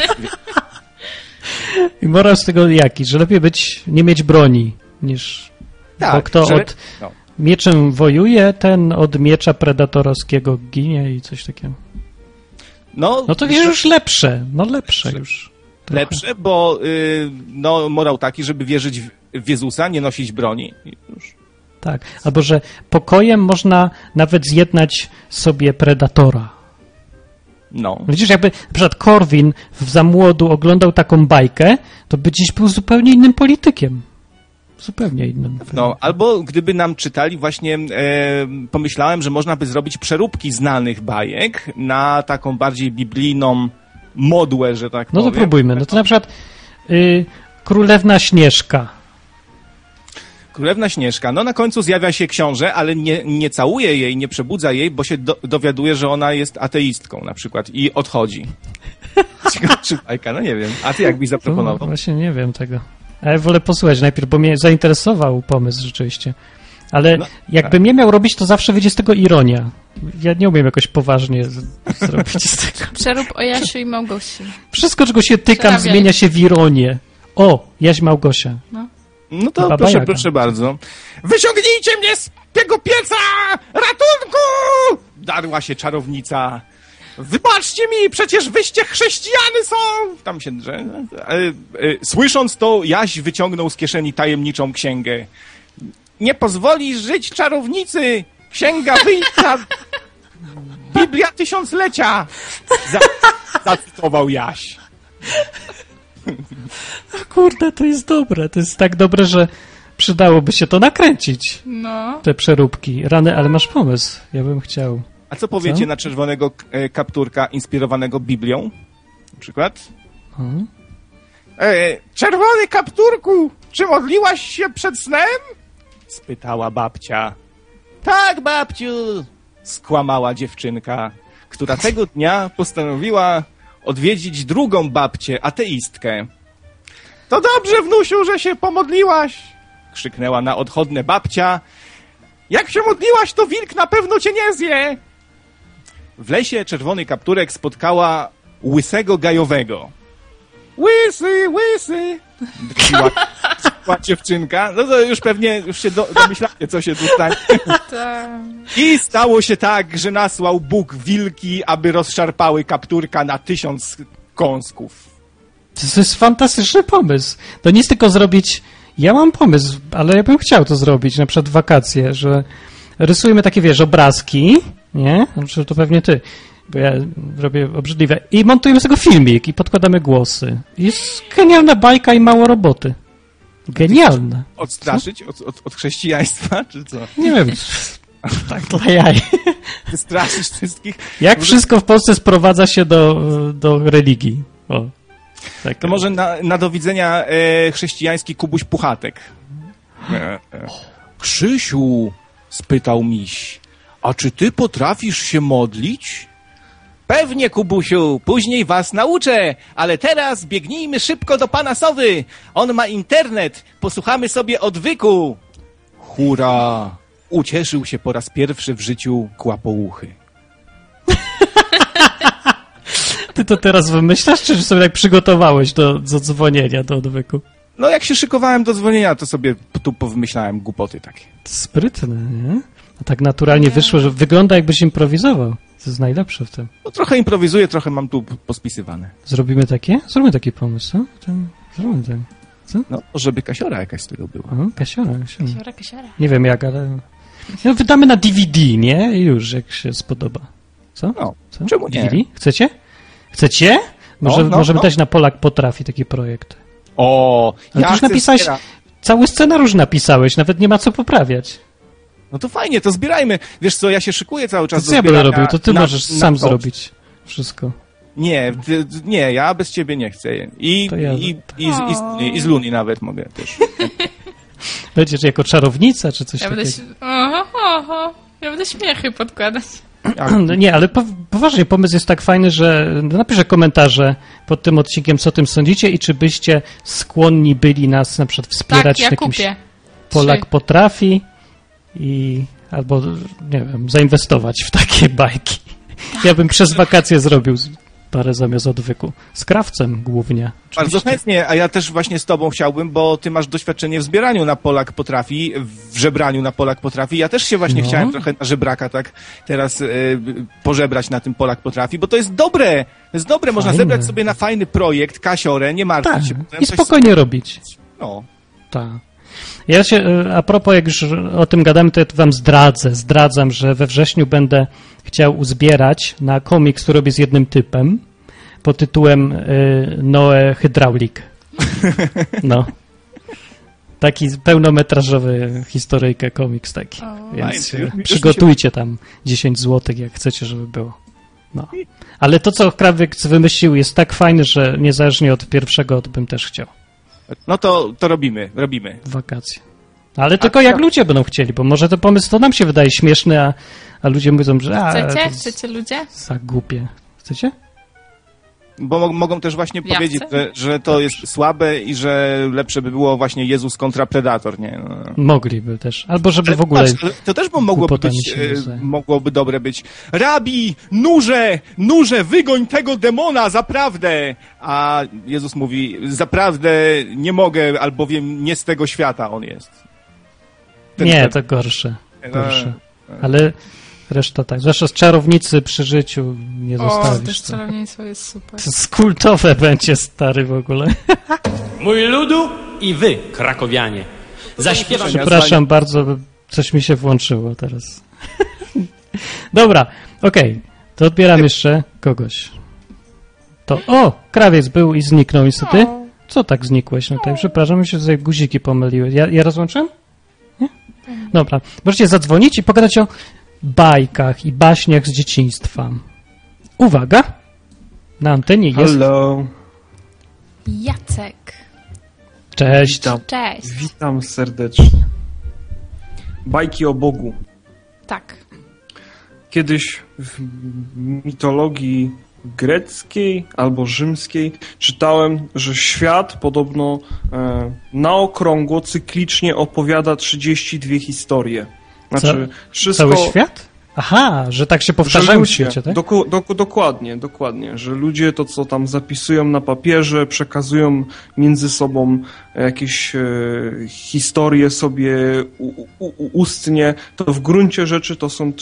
Speaker 1: I morał z tego jaki? Że lepiej nie mieć broni niż...
Speaker 6: Tak,
Speaker 1: bo kto mieczem wojuje, ten od miecza predatorowskiego ginie i coś takiego. No to jest już lepsze. No lepsze już. Trochę.
Speaker 6: Lepsze, bo morał taki, żeby wierzyć w Jezusa, nie nosić broni. Już.
Speaker 1: Tak, albo że pokojem można nawet zjednać sobie predatora.
Speaker 6: No.
Speaker 1: Widzisz, jakby na przykład Korwin za młodu oglądał taką bajkę, to by dziś był zupełnie innym politykiem. Zupełnie innym.
Speaker 6: No, albo gdyby nam czytali właśnie, pomyślałem, że można by zrobić przeróbki znanych bajek na taką bardziej biblijną modłę, że tak powiem.
Speaker 1: No to próbujmy. No to na przykład Królewna Śnieżka.
Speaker 6: Królewna Śnieżka. No na końcu zjawia się książę, ale nie całuje jej, nie przebudza jej, bo się dowiaduje, że ona jest ateistką na przykład i odchodzi. Ciekawa bajka, no nie wiem. A ty jak byś zaproponował?
Speaker 1: No, właśnie nie wiem tego. A ja wolę posłuchać najpierw, bo mnie zainteresował pomysł rzeczywiście. Ale jakbym nie miał robić, to zawsze wyjdzie z tego ironia. Ja nie umiem jakoś poważnie zrobić z tego.
Speaker 2: Przerób o Jasiu i Małgosi.
Speaker 1: Wszystko, czego się tykam,
Speaker 2: Przerabiaj.
Speaker 1: zmienia się w ironię. O, Jaś Małgosia.
Speaker 6: No to
Speaker 1: Baba
Speaker 6: proszę,
Speaker 1: Jaga.
Speaker 6: proszę bardzo. Wyciągnijcie mnie z tego pieca! Ratunku! Darła się czarownica. Wybaczcie mi, przecież wyście chrześcijany są! Tam się drze. Słysząc to, Jaś wyciągnął z kieszeni tajemniczą księgę. Nie pozwoli żyć czarownicy! Księga wyjścia! Biblia tysiąclecia! Zacytował Jaś.
Speaker 1: Kurde, to jest dobre. To jest tak dobre, że przydałoby się to nakręcić.
Speaker 2: No.
Speaker 1: Te przeróbki. Rany, ale masz pomysł. Ja bym chciał.
Speaker 6: A co powiecie
Speaker 1: Co?
Speaker 6: na czerwonego kapturka inspirowanego Biblią? Na przykład?
Speaker 1: Hmm?
Speaker 6: Czerwony kapturku, czy modliłaś się przed snem? Spytała babcia. Tak, babciu, skłamała dziewczynka, która tego dnia postanowiła odwiedzić drugą babcię, ateistkę. To dobrze, wnusiu, że się pomodliłaś, krzyknęła na odchodne babcia. Jak się modliłaś, to wilk na pewno cię nie zje. W lesie czerwony kapturek spotkała łysego gajowego. Łysy, łysy! Drwiła dziewczynka. No to już pewnie się domyślacie, co się tu stanie.
Speaker 2: Tak.
Speaker 6: I stało się tak, że nasłał Bóg wilki, aby rozszarpały kapturka na 1000 kąsków.
Speaker 1: To jest fantastyczny pomysł. To nie jest tylko zrobić... Ja mam pomysł, ale ja bym chciał to zrobić, na przykład w wakacje, że rysujemy takie, wiesz, obrazki, nie? Znaczy, to pewnie ty, bo ja robię obrzydliwe. I montujemy z tego filmik i podkładamy głosy. Jest genialna bajka i mało roboty. Genialna.
Speaker 6: Odstraszyć od chrześcijaństwa, czy co?
Speaker 1: Nie wiem, tak dla jaj.
Speaker 6: Wystraszyć wszystkich?
Speaker 1: Jak wszystko w Polsce sprowadza się do religii. O. Tak.
Speaker 6: To może na do widzenia chrześcijański Kubuś Puchatek. Krzysiu, spytał miś, a czy ty potrafisz się modlić? Pewnie, Kubusiu, później was nauczę, ale teraz biegnijmy szybko do pana Sowy. On ma internet, posłuchamy sobie odwyku. Hurra! Ucieszył się po raz pierwszy w życiu Kłapouchy.
Speaker 1: Ty to teraz wymyślasz, czy sobie tak przygotowałeś do dzwonienia, do odwyku?
Speaker 6: No jak się szykowałem do dzwonienia, to sobie tu powymyślałem głupoty takie.
Speaker 1: Sprytne, nie? A tak naturalnie wyszło, że wygląda jakbyś improwizował. To jest najlepsze w tym.
Speaker 6: No trochę improwizuję, trochę mam tu pospisywane.
Speaker 1: Zrobimy takie? Zróbmy taki pomysł, co? Zróbmy ten. Co?
Speaker 6: No, żeby kasiora jakaś z tego była.
Speaker 1: O, kasiora.
Speaker 2: Kasiora.
Speaker 1: Nie wiem jak, ale... No, wydamy na DVD, nie? I już, jak się spodoba. Co?
Speaker 6: No,
Speaker 1: Co?
Speaker 6: czemu nie?
Speaker 1: DVD? Chcecie? Chcecie? Możemy dać na Polak Potrafi taki projekt.
Speaker 6: O,
Speaker 1: Ale ty już napisałeś... Cały scenariusz napisałeś, nawet nie ma co poprawiać.
Speaker 6: No to fajnie, to zbierajmy. Wiesz co, ja się szykuję cały czas
Speaker 1: To
Speaker 6: do
Speaker 1: co ja będę
Speaker 6: zbierania
Speaker 1: robił? To ty możesz sam
Speaker 6: to.
Speaker 1: zrobić wszystko.
Speaker 6: Nie, ja bez ciebie nie chcę. I z Luni nawet mogę też.
Speaker 1: Będziesz jako czarownica, czy coś
Speaker 2: Ja
Speaker 1: takiego?
Speaker 2: Ja będę śmiechy podkładać.
Speaker 1: No nie, ale poważnie, pomysł jest tak fajny, że napiszę komentarze pod tym odcinkiem, co o tym sądzicie i czy byście skłonni byli nas na przykład wspierać
Speaker 2: Tak, ja
Speaker 1: w jakimś
Speaker 2: kupię.
Speaker 1: Polak
Speaker 2: 3.
Speaker 1: Potrafi albo, nie wiem, zainwestować w takie bajki. Ja bym przez wakacje zrobił parę zamiast odwyku. Z krawcem głównie.
Speaker 6: Bardzo
Speaker 1: Oczywiście.
Speaker 6: chętnie, a ja też właśnie z tobą chciałbym, bo ty masz doświadczenie w zbieraniu na Polak Potrafi, w żebraniu na Polak Potrafi. Ja też się właśnie chciałem trochę na żebraka tak teraz pożebrać na tym Polak Potrafi, bo to jest dobre. To jest dobre, można zebrać sobie na fajny projekt, kasiorę, nie martwić
Speaker 1: Tak,
Speaker 6: się. Potem
Speaker 1: i
Speaker 6: coś
Speaker 1: spokojnie robić.
Speaker 6: No.
Speaker 1: Tak. Ja się, a propos, jak już o tym gadamy, to ja wam zdradzam, że we wrześniu będę chciał uzbierać na komiks, który robię z jednym typem, pod tytułem Noe Hydraulik. No. Taki pełnometrażowy historyjkę komiks taki. Więc przygotujcie tam 10 zł, jak chcecie, żeby było. No. Ale to, co Krawiec wymyślił, jest tak fajne, że niezależnie od pierwszego, to bym też chciał.
Speaker 6: No to robimy.
Speaker 1: W wakacje. Ale tylko jak ludzie będą chcieli, bo może ten pomysł to nam się wydaje śmieszny, a ludzie mówią, że...
Speaker 2: Chcecie ludzie?
Speaker 1: Za głupie. Chcecie?
Speaker 6: Bo mogą też właśnie
Speaker 2: Ja
Speaker 6: powiedzieć,
Speaker 2: chcę.
Speaker 6: że to jest słabe i że lepsze by było właśnie Jezus kontra Predator, nie? No.
Speaker 1: Mogliby też. Albo żeby
Speaker 6: Ale
Speaker 1: w ogóle...
Speaker 6: patrz, to też mogłoby być Rabi, nurze, wygoń tego demona, zaprawdę! A Jezus mówi, zaprawdę nie mogę, albowiem nie z tego świata on jest.
Speaker 1: To gorsze. Ale reszta tak. Zwłaszcza z czarownicy przy życiu nie zostawisz.
Speaker 2: też czarownictwo jest super.
Speaker 1: Kultowe będzie, stary, w ogóle.
Speaker 7: Mój ludu i wy, krakowianie. Zaśpiewam.
Speaker 1: Przepraszam bardzo, coś mi się włączyło teraz. Dobra, okej. To odbieram jeszcze kogoś. Krawiec był i zniknął niestety. Co tak znikłeś? No tutaj, przepraszam, mi się tutaj guziki pomyliły. Ja rozłączyłem? Nie? Dobra. Możecie zadzwonić i pogadać o bajkach i baśniach z dzieciństwa. Uwaga! Na antenie jest...
Speaker 3: Hello.
Speaker 2: Jacek.
Speaker 1: Cześć.
Speaker 2: Cześć.
Speaker 3: Witam serdecznie. Bajki o Bogu.
Speaker 2: Tak.
Speaker 3: Kiedyś w mitologii greckiej albo rzymskiej czytałem, że świat podobno na okrągło, cyklicznie opowiada 32 historie. Znaczy, wszystko...
Speaker 1: Cały świat? Aha, że tak się powtarzają w świecie, tak?
Speaker 3: Dokładnie, że ludzie to, co tam zapisują na papierze, przekazują między sobą jakieś historie sobie ustnie, to w gruncie rzeczy to są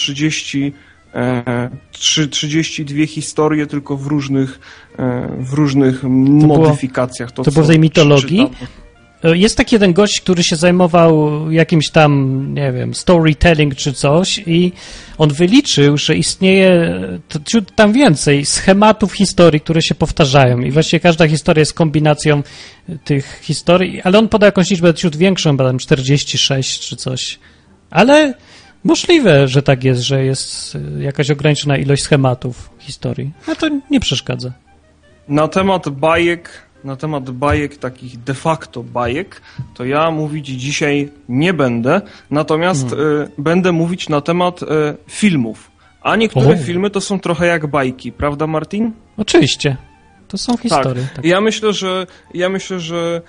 Speaker 3: 32 historie, tylko w różnych modyfikacjach.
Speaker 1: To było w tej mitologii? Jest taki jeden gość, który się zajmował jakimś tam, nie wiem, storytelling czy coś i on wyliczył, że istnieje tam więcej schematów historii, które się powtarzają i właściwie każda historia jest kombinacją tych historii, ale on podał jakąś liczbę ciut większą, bo tam 46 czy coś, ale możliwe, że tak jest, że jest jakaś ograniczona ilość schematów historii, a to nie przeszkadza.
Speaker 3: Na temat bajek, takich de facto bajek, to ja mówić dzisiaj nie będę, natomiast będę mówić na temat filmów. A niektóre filmy to są trochę jak bajki, prawda, Martin?
Speaker 1: Oczywiście. To są historie.
Speaker 3: Tak. Ja myślę, że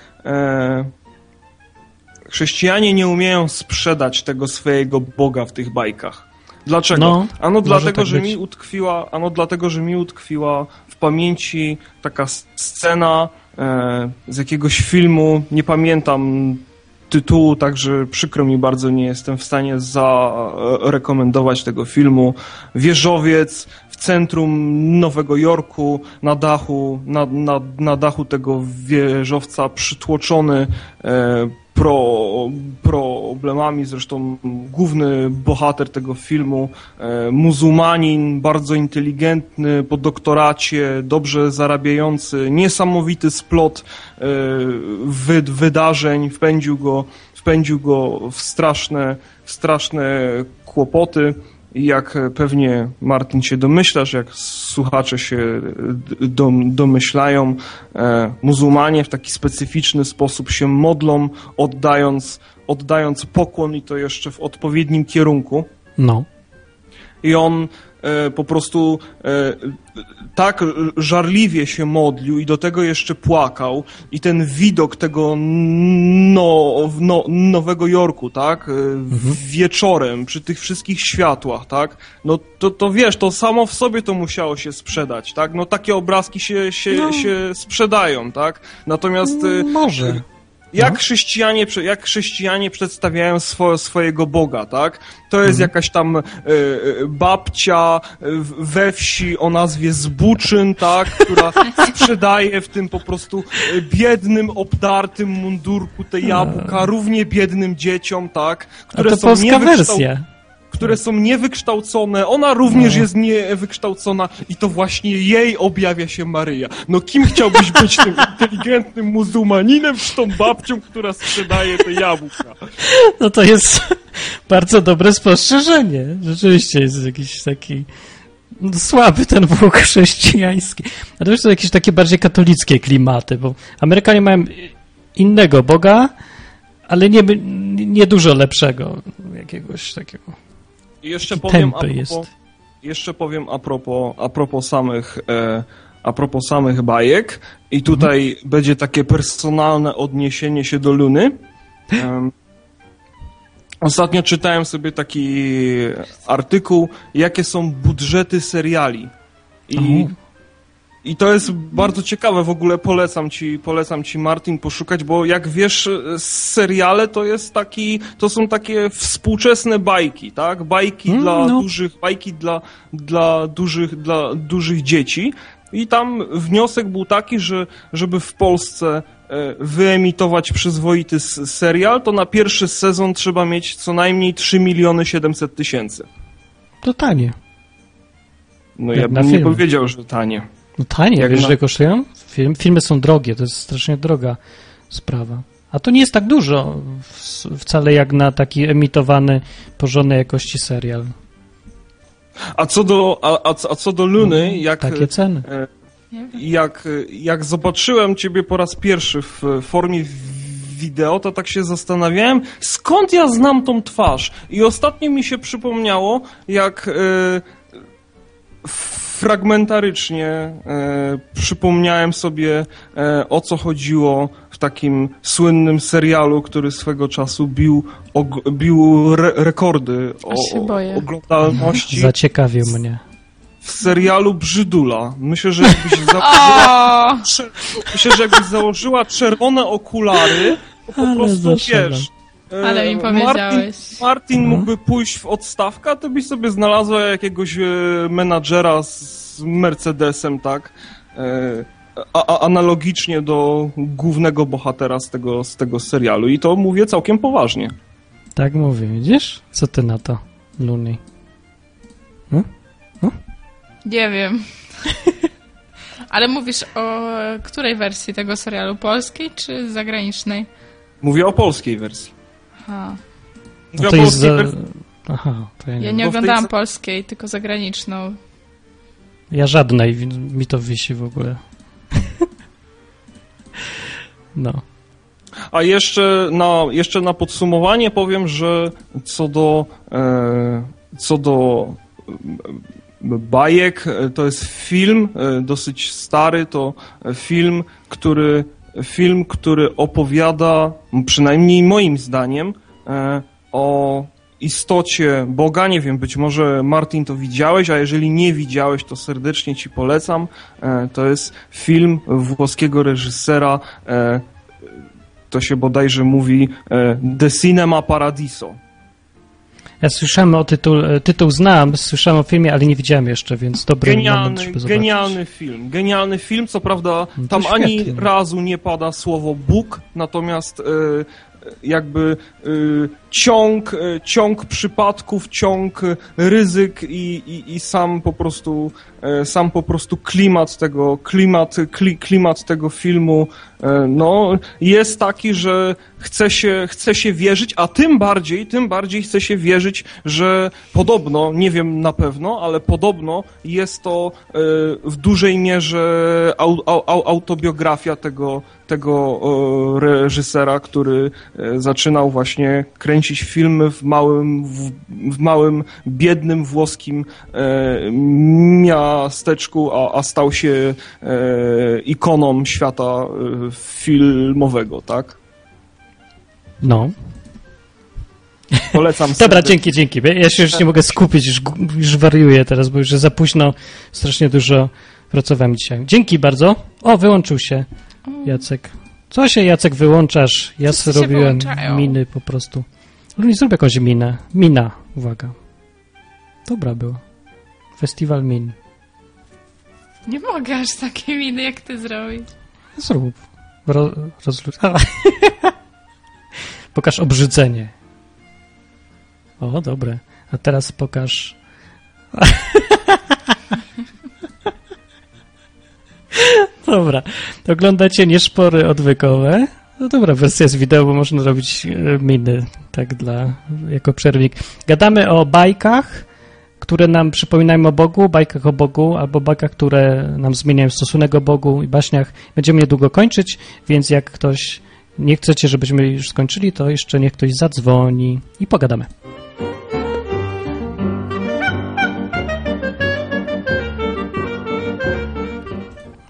Speaker 3: chrześcijanie nie umieją sprzedać tego swojego Boga w tych bajkach. Dlaczego? Dlatego, że mi utkwiła w pamięci taka scena z jakiegoś filmu, nie pamiętam tytułu, także przykro mi bardzo, nie jestem w stanie zarekomendować tego filmu. Wieżowiec w centrum Nowego Jorku, na dachu tego wieżowca przytłoczony problemami, zresztą główny bohater tego filmu, muzułmanin, bardzo inteligentny, po doktoracie, dobrze zarabiający, niesamowity splot wydarzeń, wpędził go w straszne kłopoty. I jak pewnie, Martin, się domyślasz, jak słuchacze się domyślają, muzułmanie w taki specyficzny sposób się modlą, oddając pokłon i to jeszcze w odpowiednim kierunku.
Speaker 1: No.
Speaker 3: I on po prostu tak żarliwie się modlił i do tego jeszcze płakał i ten widok tego Nowego Jorku, tak, wieczorem, przy tych wszystkich światłach, tak, no to wiesz, to samo w sobie to musiało się sprzedać, tak, no takie obrazki się sprzedają, tak, natomiast...
Speaker 1: Może...
Speaker 3: Jak chrześcijanie przedstawiają swojego Boga, tak? To jest jakaś tam babcia we wsi o nazwie Zbuczyn, tak? Która sprzedaje w tym po prostu biednym, obdartym mundurku te jabłka, równie biednym dzieciom, tak?
Speaker 1: Które są
Speaker 3: które są niewykształcone, ona również jest niewykształcona i to właśnie jej objawia się Maryja. No kim chciałbyś być, tym inteligentnym muzułmaninem, czy tą babcią, która sprzedaje te jabłka?
Speaker 1: No to jest bardzo dobre spostrzeżenie. Rzeczywiście jest jakiś taki słaby ten Bóg chrześcijański. A to już są jakieś takie bardziej katolickie klimaty, bo Amerykanie mają innego Boga, ale nie dużo lepszego, jakiegoś takiego.
Speaker 3: I jeszcze powiem a propos samych
Speaker 8: a propos samych bajek i tutaj będzie takie personalne odniesienie się do Luny. Ostatnio czytałem sobie taki artykuł, jakie są budżety seriali. I to jest bardzo ciekawe, w ogóle polecam ci Martin poszukać, bo jak wiesz, seriale to są takie współczesne bajki, tak? Bajki dla dużych dzieci. I tam wniosek był taki, że żeby w Polsce wyemitować przyzwoity serial, to na pierwszy sezon trzeba mieć co najmniej 3 700 000.
Speaker 1: To tanie.
Speaker 8: No ja bym nie powiedział, że tanie.
Speaker 1: No tanie, wiesz, że kosztują? Filmy są drogie, to jest strasznie droga sprawa. A to nie jest tak dużo wcale jak na taki emitowany, porządnej jakości serial.
Speaker 8: A co do Luny,
Speaker 1: takie ceny.
Speaker 8: Jak zobaczyłem ciebie po raz pierwszy w formie wideo, to tak się zastanawiałem, skąd ja znam tą twarz. I ostatnio mi się przypomniało, jak fragmentarycznie przypomniałem sobie, o co chodziło w takim słynnym serialu, który swego czasu bił rekordy oglądalności.
Speaker 1: Zaciekawił mnie.
Speaker 8: W serialu Brzydula. Myślę, że jakbyś założyła czerwone okulary, to po prostu wiesz...
Speaker 2: Ale mi powiedziałeś.
Speaker 8: Martin mógłby pójść w odstawkę, to byś sobie znalazła jakiegoś menadżera z Mercedesem, tak? Analogicznie do głównego bohatera z tego serialu. I to mówię całkiem poważnie.
Speaker 1: Tak mówię, widzisz? Co ty na to, Looney?
Speaker 2: Nie wiem. Ale mówisz o której wersji tego serialu? Polskiej czy zagranicznej?
Speaker 8: Mówię o polskiej wersji.
Speaker 2: Aha.
Speaker 1: No to jest Aha, to
Speaker 2: ja nie oglądałam polskiej, tylko zagraniczną.
Speaker 1: Ja żadnej, mi to wisi w ogóle. No.
Speaker 8: A jeszcze na podsumowanie powiem, że co do bajek, to jest film dosyć stary, to film, który opowiada, przynajmniej moim zdaniem, o istocie Boga. Nie wiem, być może Martin to widziałeś, a jeżeli nie widziałeś, to serdecznie ci polecam. To jest film włoskiego reżysera, to się bodajże mówi The Cinema Paradiso.
Speaker 1: Ja słyszałem o tytuł znam, słyszałem o filmie, ale nie widziałem jeszcze, więc dobry moment, żeby zobaczyć.
Speaker 8: Genialny film, co prawda tam ani razu nie pada słowo Bóg, natomiast jakby ciąg przypadków, ciąg ryzyk i sam po prostu klimat tego filmu no, jest taki, że chce się wierzyć, a tym bardziej chce się wierzyć, że podobno, nie wiem na pewno, ale podobno jest to w dużej mierze autobiografia tego reżysera, który zaczynał właśnie kręcić filmy w małym, biednym włoskim miasteczku, a stał się ikoną świata filmowego, tak?
Speaker 1: No.
Speaker 8: Polecam
Speaker 1: Dobra, dzięki. Ja się już nie mogę skupić, już wariuję teraz, bo już jest za późno, strasznie dużo pracowałem dzisiaj. Dzięki bardzo. O, wyłączył się Jacek. Co się, Jacek, wyłączasz? Ja zrobiłem miny po prostu. Nie zrób jakąś minę. Mina, uwaga. Dobra było. Festiwal min.
Speaker 2: Nie mogę aż takiej miny, jak ty zrobić.
Speaker 1: Zrób. Pokaż obrzydzenie. O, dobre. A teraz pokaż... Dobra. Oglądacie nieszpory odwykowe. No dobra, wersja z wideo, bo można robić miny tak jako przerwnik. Gadamy o bajkach, które nam przypominają o Bogu, bajkach o Bogu, albo bajkach, które nam zmieniają stosunek o Bogu i baśniach. Będziemy niedługo kończyć, więc jak ktoś nie chcecie, żebyśmy już skończyli, to jeszcze niech ktoś zadzwoni i pogadamy.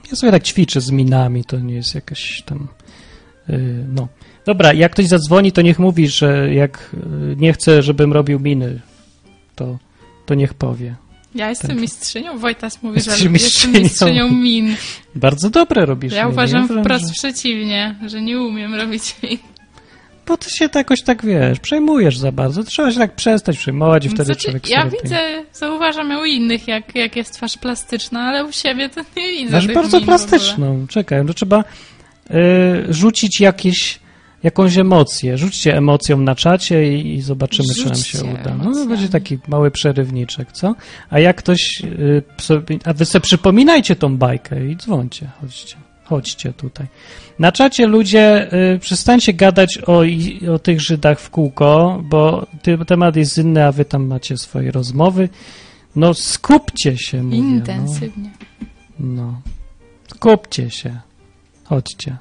Speaker 1: Ja sobie tak ćwiczę z minami, to nie jest jakaś tam... no. Dobra, jak ktoś zadzwoni, to niech mówi, że jak nie chce, żebym robił miny, to niech powie.
Speaker 2: Ja jestem mistrzynią? Wojtas mówi, że
Speaker 1: Jesteś
Speaker 2: jestem mistrzynią min.
Speaker 1: Bardzo dobre robisz
Speaker 2: Ja
Speaker 1: miny.
Speaker 2: uważam wprost
Speaker 1: że...
Speaker 2: przeciwnie, że nie umiem robić min.
Speaker 1: Bo ty się jakoś tak, wiesz, przejmujesz za bardzo. Trzeba się tak przestać przejmować i wtedy człowiek...
Speaker 2: Ja zauważam u innych, jak jest twarz plastyczna, ale u siebie to nie widzę.
Speaker 1: Masz bardzo plastyczną. Czekaj, no trzeba rzucić jakąś emocję. Rzućcie emocją na czacie i zobaczymy, czy nam się uda. No to będzie taki mały przerywniczek, co? A jak ktoś... a wy sobie przypominajcie tą bajkę i dzwońcie. Chodźcie tutaj. Na czacie ludzie, przestańcie gadać o tych Żydach w kółko, bo temat jest inny, a wy tam macie swoje rozmowy. No skupcie się, mówię.
Speaker 2: Intensywnie.
Speaker 1: No. Skupcie się. Chodźcie.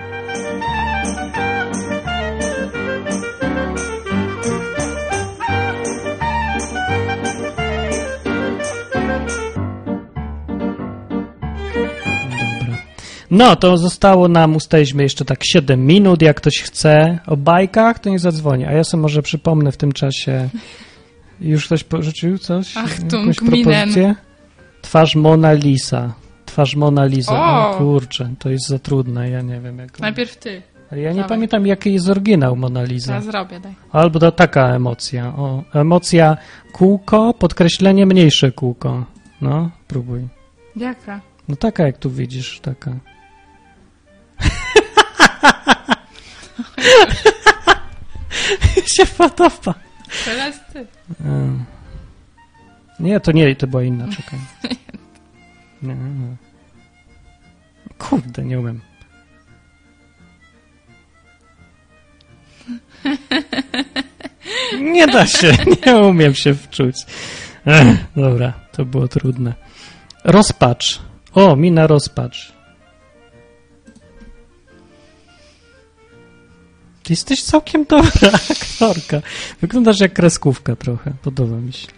Speaker 1: No, to zostało nam, ustaliliśmy jeszcze tak 7 minut, jak ktoś chce o bajkach, to nie zadzwoni, a ja sobie może przypomnę w tym czasie, już ktoś porzucił coś? Jakąś propozycję? Twarz Mona Lisa. O kurczę, to jest za trudne, ja nie wiem jak...
Speaker 2: Najpierw ty.
Speaker 1: Ale ja nie pamiętam, jaki jest oryginał Mona Lisa.
Speaker 2: Ja zrobię, daj.
Speaker 1: Albo taka emocja. Emocja kółko, podkreślenie mniejsze kółko. No, próbuj.
Speaker 2: Jaka?
Speaker 1: No taka, jak tu widzisz, taka. się podoba.
Speaker 2: Teraz ty.
Speaker 1: Nie, to była inna, czekaj. Nie. Kurde, nie umiem. Nie da się, nie umiem się wczuć. Dobra, to było trudne. Rozpacz. O, mina rozpacz. Ty jesteś całkiem dobra aktorka. Wyglądasz jak kreskówka trochę. Podoba mi się.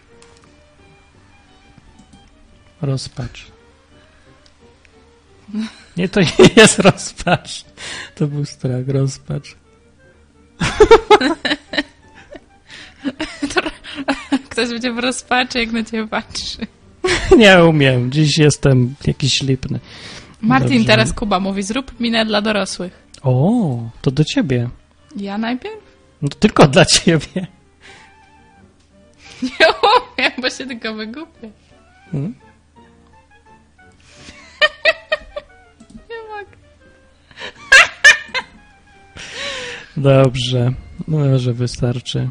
Speaker 1: Rozpacz. Nie, to nie jest rozpacz. To był strach, rozpacz.
Speaker 2: Ktoś będzie w rozpaczy, jak na ciebie patrzy.
Speaker 1: Nie umiem. Dziś jestem jakiś lipny.
Speaker 2: Martin,
Speaker 1: dobrze.
Speaker 2: teraz Kuba mówi, zrób minę dla dorosłych.
Speaker 1: O, to do ciebie.
Speaker 2: Ja najpierw?
Speaker 1: No to tylko dla ciebie.
Speaker 2: Nie umiem, bo się tylko wygubię. Nie mogę.
Speaker 1: Dobrze. Może wystarczy.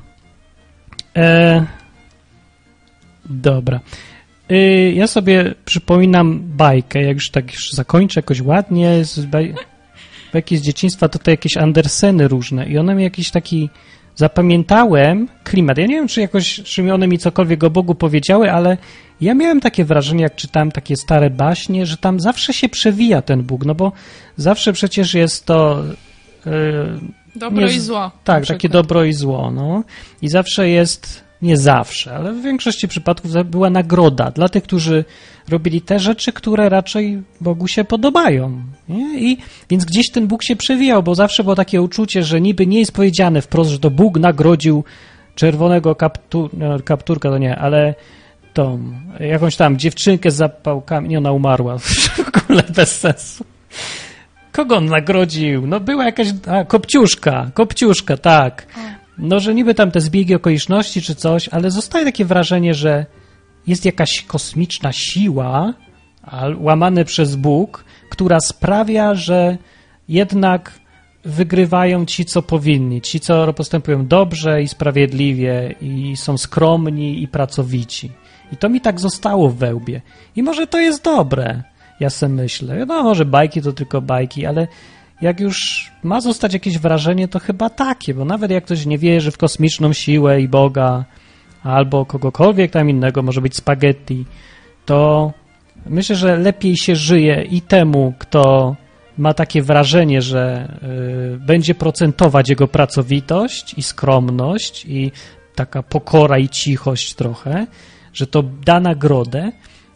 Speaker 1: Dobra. Ja sobie przypominam bajkę, jak już tak już zakończę jakoś ładnie, bajki z dzieciństwa, to te jakieś Anderseny różne i one mi jakiś taki, zapamiętałem klimat. Ja nie wiem, czy one mi cokolwiek o Bogu powiedziały, ale ja miałem takie wrażenie, jak czytałem takie stare baśnie, że tam zawsze się przewija ten Bóg, no bo zawsze przecież jest to...
Speaker 2: Dobro i zło.
Speaker 1: Tak, takie dobro i zło, no. I zawsze jest... Nie zawsze, ale w większości przypadków była nagroda dla tych, którzy robili te rzeczy, które raczej Bogu się podobają. Nie? Więc gdzieś ten Bóg się przewijał, bo zawsze było takie uczucie, że niby nie jest powiedziane wprost, że to Bóg nagrodził czerwonego kapturka, to nie, ale tą jakąś tam dziewczynkę z zapałkami, nie, ona umarła, w ogóle bez sensu. Kogo on nagrodził? No była jakaś, Kopciuszka, tak. No, że niby tam te zbiegi okoliczności czy coś, ale zostaje takie wrażenie, że jest jakaś kosmiczna siła łamane przez Bóg, która sprawia, że jednak wygrywają ci, co powinni, ci, co postępują dobrze i sprawiedliwie i są skromni i pracowici. I to mi tak zostało w wełbie. I może to jest dobre, ja sobie myślę. No, może bajki to tylko bajki, ale jak już ma zostać jakieś wrażenie, to chyba takie, bo nawet jak ktoś nie wierzy w kosmiczną siłę i Boga, albo kogokolwiek tam innego, może być spaghetti, to myślę, że lepiej się żyje i temu, kto ma takie wrażenie, że będzie procentować jego pracowitość i skromność i taka pokora i cichość trochę, że to da nagrodę,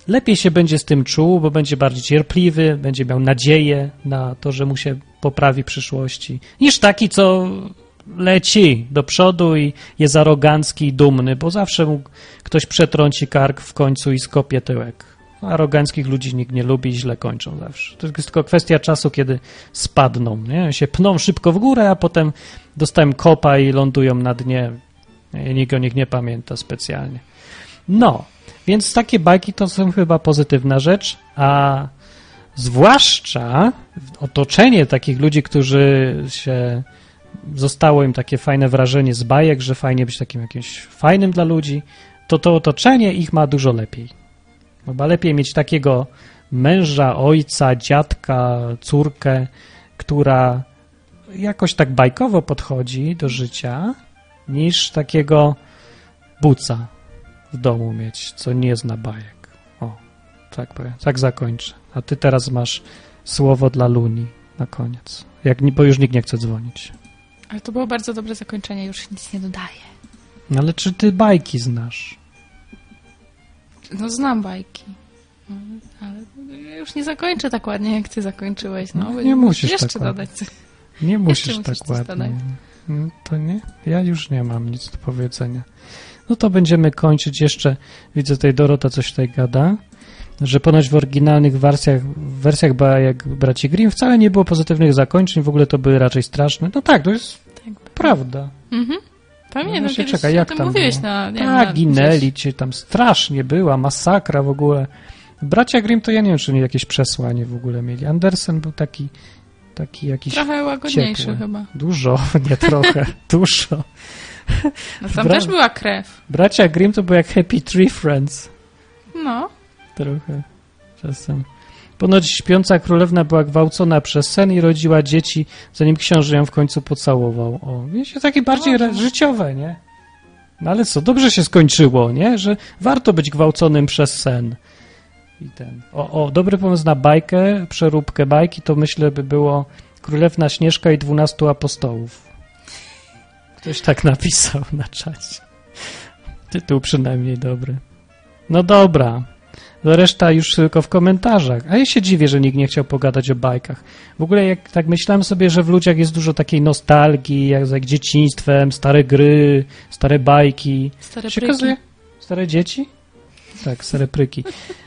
Speaker 1: lepiej się będzie z tym czuł, bo będzie bardziej cierpliwy, będzie miał nadzieję na to, że mu się poprawi w przyszłości, niż taki, co leci do przodu i jest arogancki i dumny, bo zawsze mu ktoś przetrąci kark w końcu i skopie tyłek. Aroganckich ludzi nikt nie lubi i źle kończą zawsze. To jest tylko kwestia czasu, kiedy spadną, nie? Się pną szybko w górę, a potem dostają kopa i lądują na dnie. Nikt o nich nie pamięta specjalnie. No, więc takie bajki to są chyba pozytywna rzecz, a zwłaszcza otoczenie takich ludzi, którzy się... Zostało im takie fajne wrażenie z bajek, że fajnie być takim jakimś fajnym dla ludzi, to otoczenie ich ma dużo lepiej. Chyba lepiej mieć takiego męża, ojca, dziadka, córkę, która jakoś tak bajkowo podchodzi do życia, niż takiego buca w domu mieć, co nie zna bajek. O, tak powiem, tak zakończę. A ty teraz masz słowo dla Luni na koniec, bo już nikt nie chce dzwonić.
Speaker 2: Ale to było bardzo dobre zakończenie, już nic nie dodaję.
Speaker 1: No ale czy ty bajki znasz?
Speaker 2: No znam bajki. No, ale ja już nie zakończę tak ładnie, jak ty zakończyłeś. No,
Speaker 1: nie musisz
Speaker 2: jeszcze
Speaker 1: tak
Speaker 2: dodać.
Speaker 1: Nie musisz tak ładnie. To nie? Ja już nie mam nic do powiedzenia. No to będziemy kończyć jeszcze. Widzę tutaj Dorota coś tutaj gada, że ponoć w oryginalnych wersjach bajek braci Grimm wcale nie było pozytywnych zakończeń, w ogóle to były raczej straszne. No tak, to jest prawda.
Speaker 2: Mhm. Pamiętam,
Speaker 1: no czekaj, jak tam
Speaker 2: mówiłeś
Speaker 1: tak, ginęli cię, tam strasznie była, masakra w ogóle. Bracia Grimm to ja nie wiem, czy oni jakieś przesłanie w ogóle mieli. Andersen był taki jakiś
Speaker 2: trochę łagodniejszy
Speaker 1: ciepły.
Speaker 2: Chyba.
Speaker 1: Dużo, nie trochę, dużo.
Speaker 2: No tam też była krew.
Speaker 1: Bracia Grimm to był jak Happy Tree Friends.
Speaker 2: No.
Speaker 1: Trochę czasem. Ponoć śpiąca królewna była gwałcona przez sen i rodziła dzieci, zanim książę ją w końcu pocałował. O, wiecie, takie bardziej życiowe, nie? No ale co, dobrze się skończyło, nie? Że warto być gwałconym przez sen. I dobry pomysł na bajkę, przeróbkę bajki, to myślę by było Królewna Śnieżka i 12 apostołów. Ktoś tak napisał na czacie. Tytuł przynajmniej dobry. No dobra. Reszta już tylko w komentarzach. A ja się dziwię, że nikt nie chciał pogadać o bajkach. W ogóle jak tak myślałem sobie, że w ludziach jest dużo takiej nostalgii, jak dzieciństwem, stare gry, stare bajki.
Speaker 2: Stare pryki.
Speaker 1: Stare dzieci? Tak, stare pryki.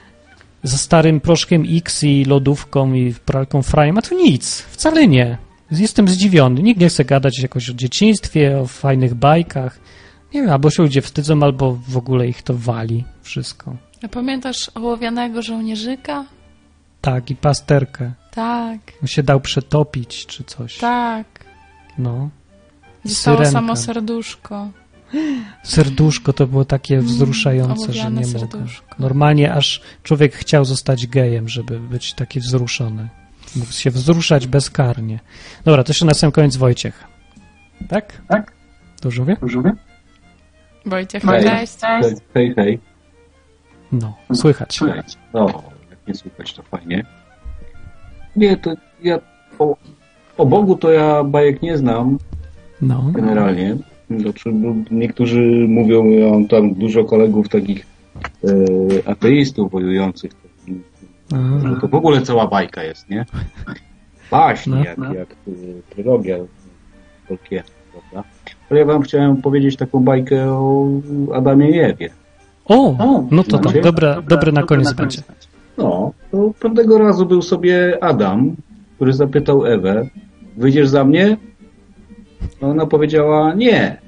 Speaker 1: Za starym proszkiem X i lodówką i pralką Frajem, a tu nic. Wcale nie. Jestem zdziwiony. Nikt nie chce gadać jakoś o dzieciństwie, o fajnych bajkach. Nie wiem, albo się ludzie wstydzą, albo w ogóle ich to wali. Wszystko.
Speaker 2: A pamiętasz ołowianego żołnierzyka?
Speaker 1: Tak, i pasterkę.
Speaker 2: Tak.
Speaker 1: On się dał przetopić, czy coś.
Speaker 2: Tak.
Speaker 1: No.
Speaker 2: Zostało samo serduszko.
Speaker 1: Serduszko to było takie wzruszające, że nie mogę. Normalnie aż człowiek chciał zostać gejem, żeby być taki wzruszony. Mógł się wzruszać bezkarnie. Dobra, to jeszcze na sam koniec Wojciech. Tak?
Speaker 9: Tak.
Speaker 1: Dobrze mówię?
Speaker 2: Wojciech,
Speaker 9: cześć. Hej.
Speaker 1: No, słychać.
Speaker 9: No, jak nie słychać, to fajnie. Nie, to ja o Bogu to ja bajek nie znam.
Speaker 1: No.
Speaker 9: Generalnie. Niektórzy mówią, ja mam tam dużo kolegów takich ateistów wojujących, że to w ogóle cała bajka jest, nie? Baśń, jak trylogia Tolkiena, prawda? Ale ja wam chciałem powiedzieć taką bajkę o Adamie i Ewie.
Speaker 1: No to dobre na koniec będzie.
Speaker 9: No, to pewnego razu był sobie Adam, który zapytał Ewę, wyjdziesz za mnie? No ona powiedziała nie.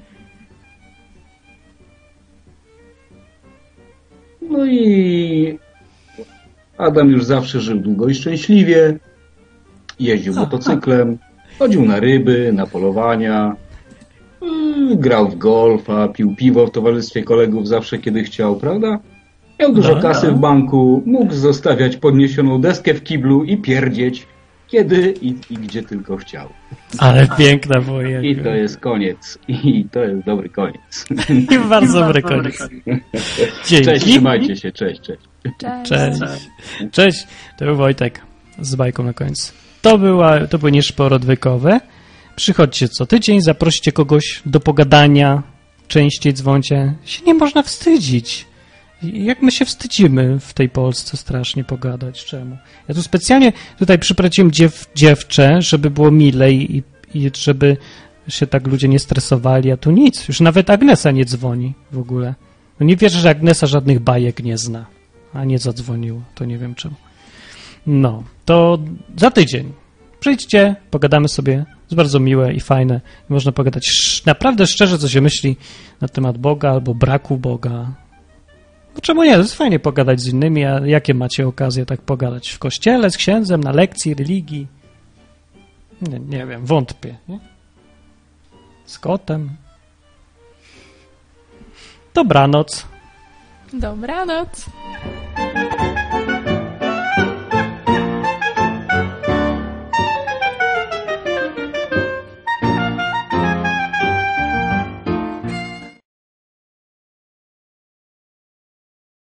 Speaker 9: No i Adam już zawsze żył długo i szczęśliwie. Jeździł motocyklem, chodził na ryby, na polowania, grał w golfa, pił piwo w towarzystwie kolegów zawsze, kiedy chciał, prawda? Miał dużo kasy w banku, mógł zostawiać podniesioną deskę w kiblu i pierdzieć, kiedy i gdzie tylko chciał.
Speaker 1: Ale piękna wojenka.
Speaker 9: I to jest koniec. I to jest dobry koniec.
Speaker 1: I bardzo dobry koniec. Dzięki.
Speaker 9: Cześć, trzymajcie się. Cześć.
Speaker 1: Cześć. To był Wojtek z bajką na końcu. To były nieszpory odwykowe. Przychodźcie co tydzień, zaproście kogoś do pogadania. Częściej dzwońcie. Się nie można wstydzić. Jak my się wstydzimy w tej Polsce strasznie pogadać. Czemu? Ja tu specjalnie tutaj przyprowadziłem dziewczę, żeby było milej i żeby się tak ludzie nie stresowali, a tu nic. Już nawet Agnesa nie dzwoni w ogóle. No nie wierzę, że Agnesa żadnych bajek nie zna, a nie zadzwoniła. To nie wiem czemu. No, to za tydzień przyjdźcie, pogadamy sobie. Jest bardzo miłe i fajne. Można pogadać naprawdę szczerze, co się myśli na temat Boga albo braku Boga. No czemu nie? To jest fajnie pogadać z innymi, a jakie macie okazje tak pogadać? W kościele, z księdzem, na lekcji religii? Nie wiem, wątpię. Nie? Z kotem. Dobranoc.
Speaker 2: Dobranoc.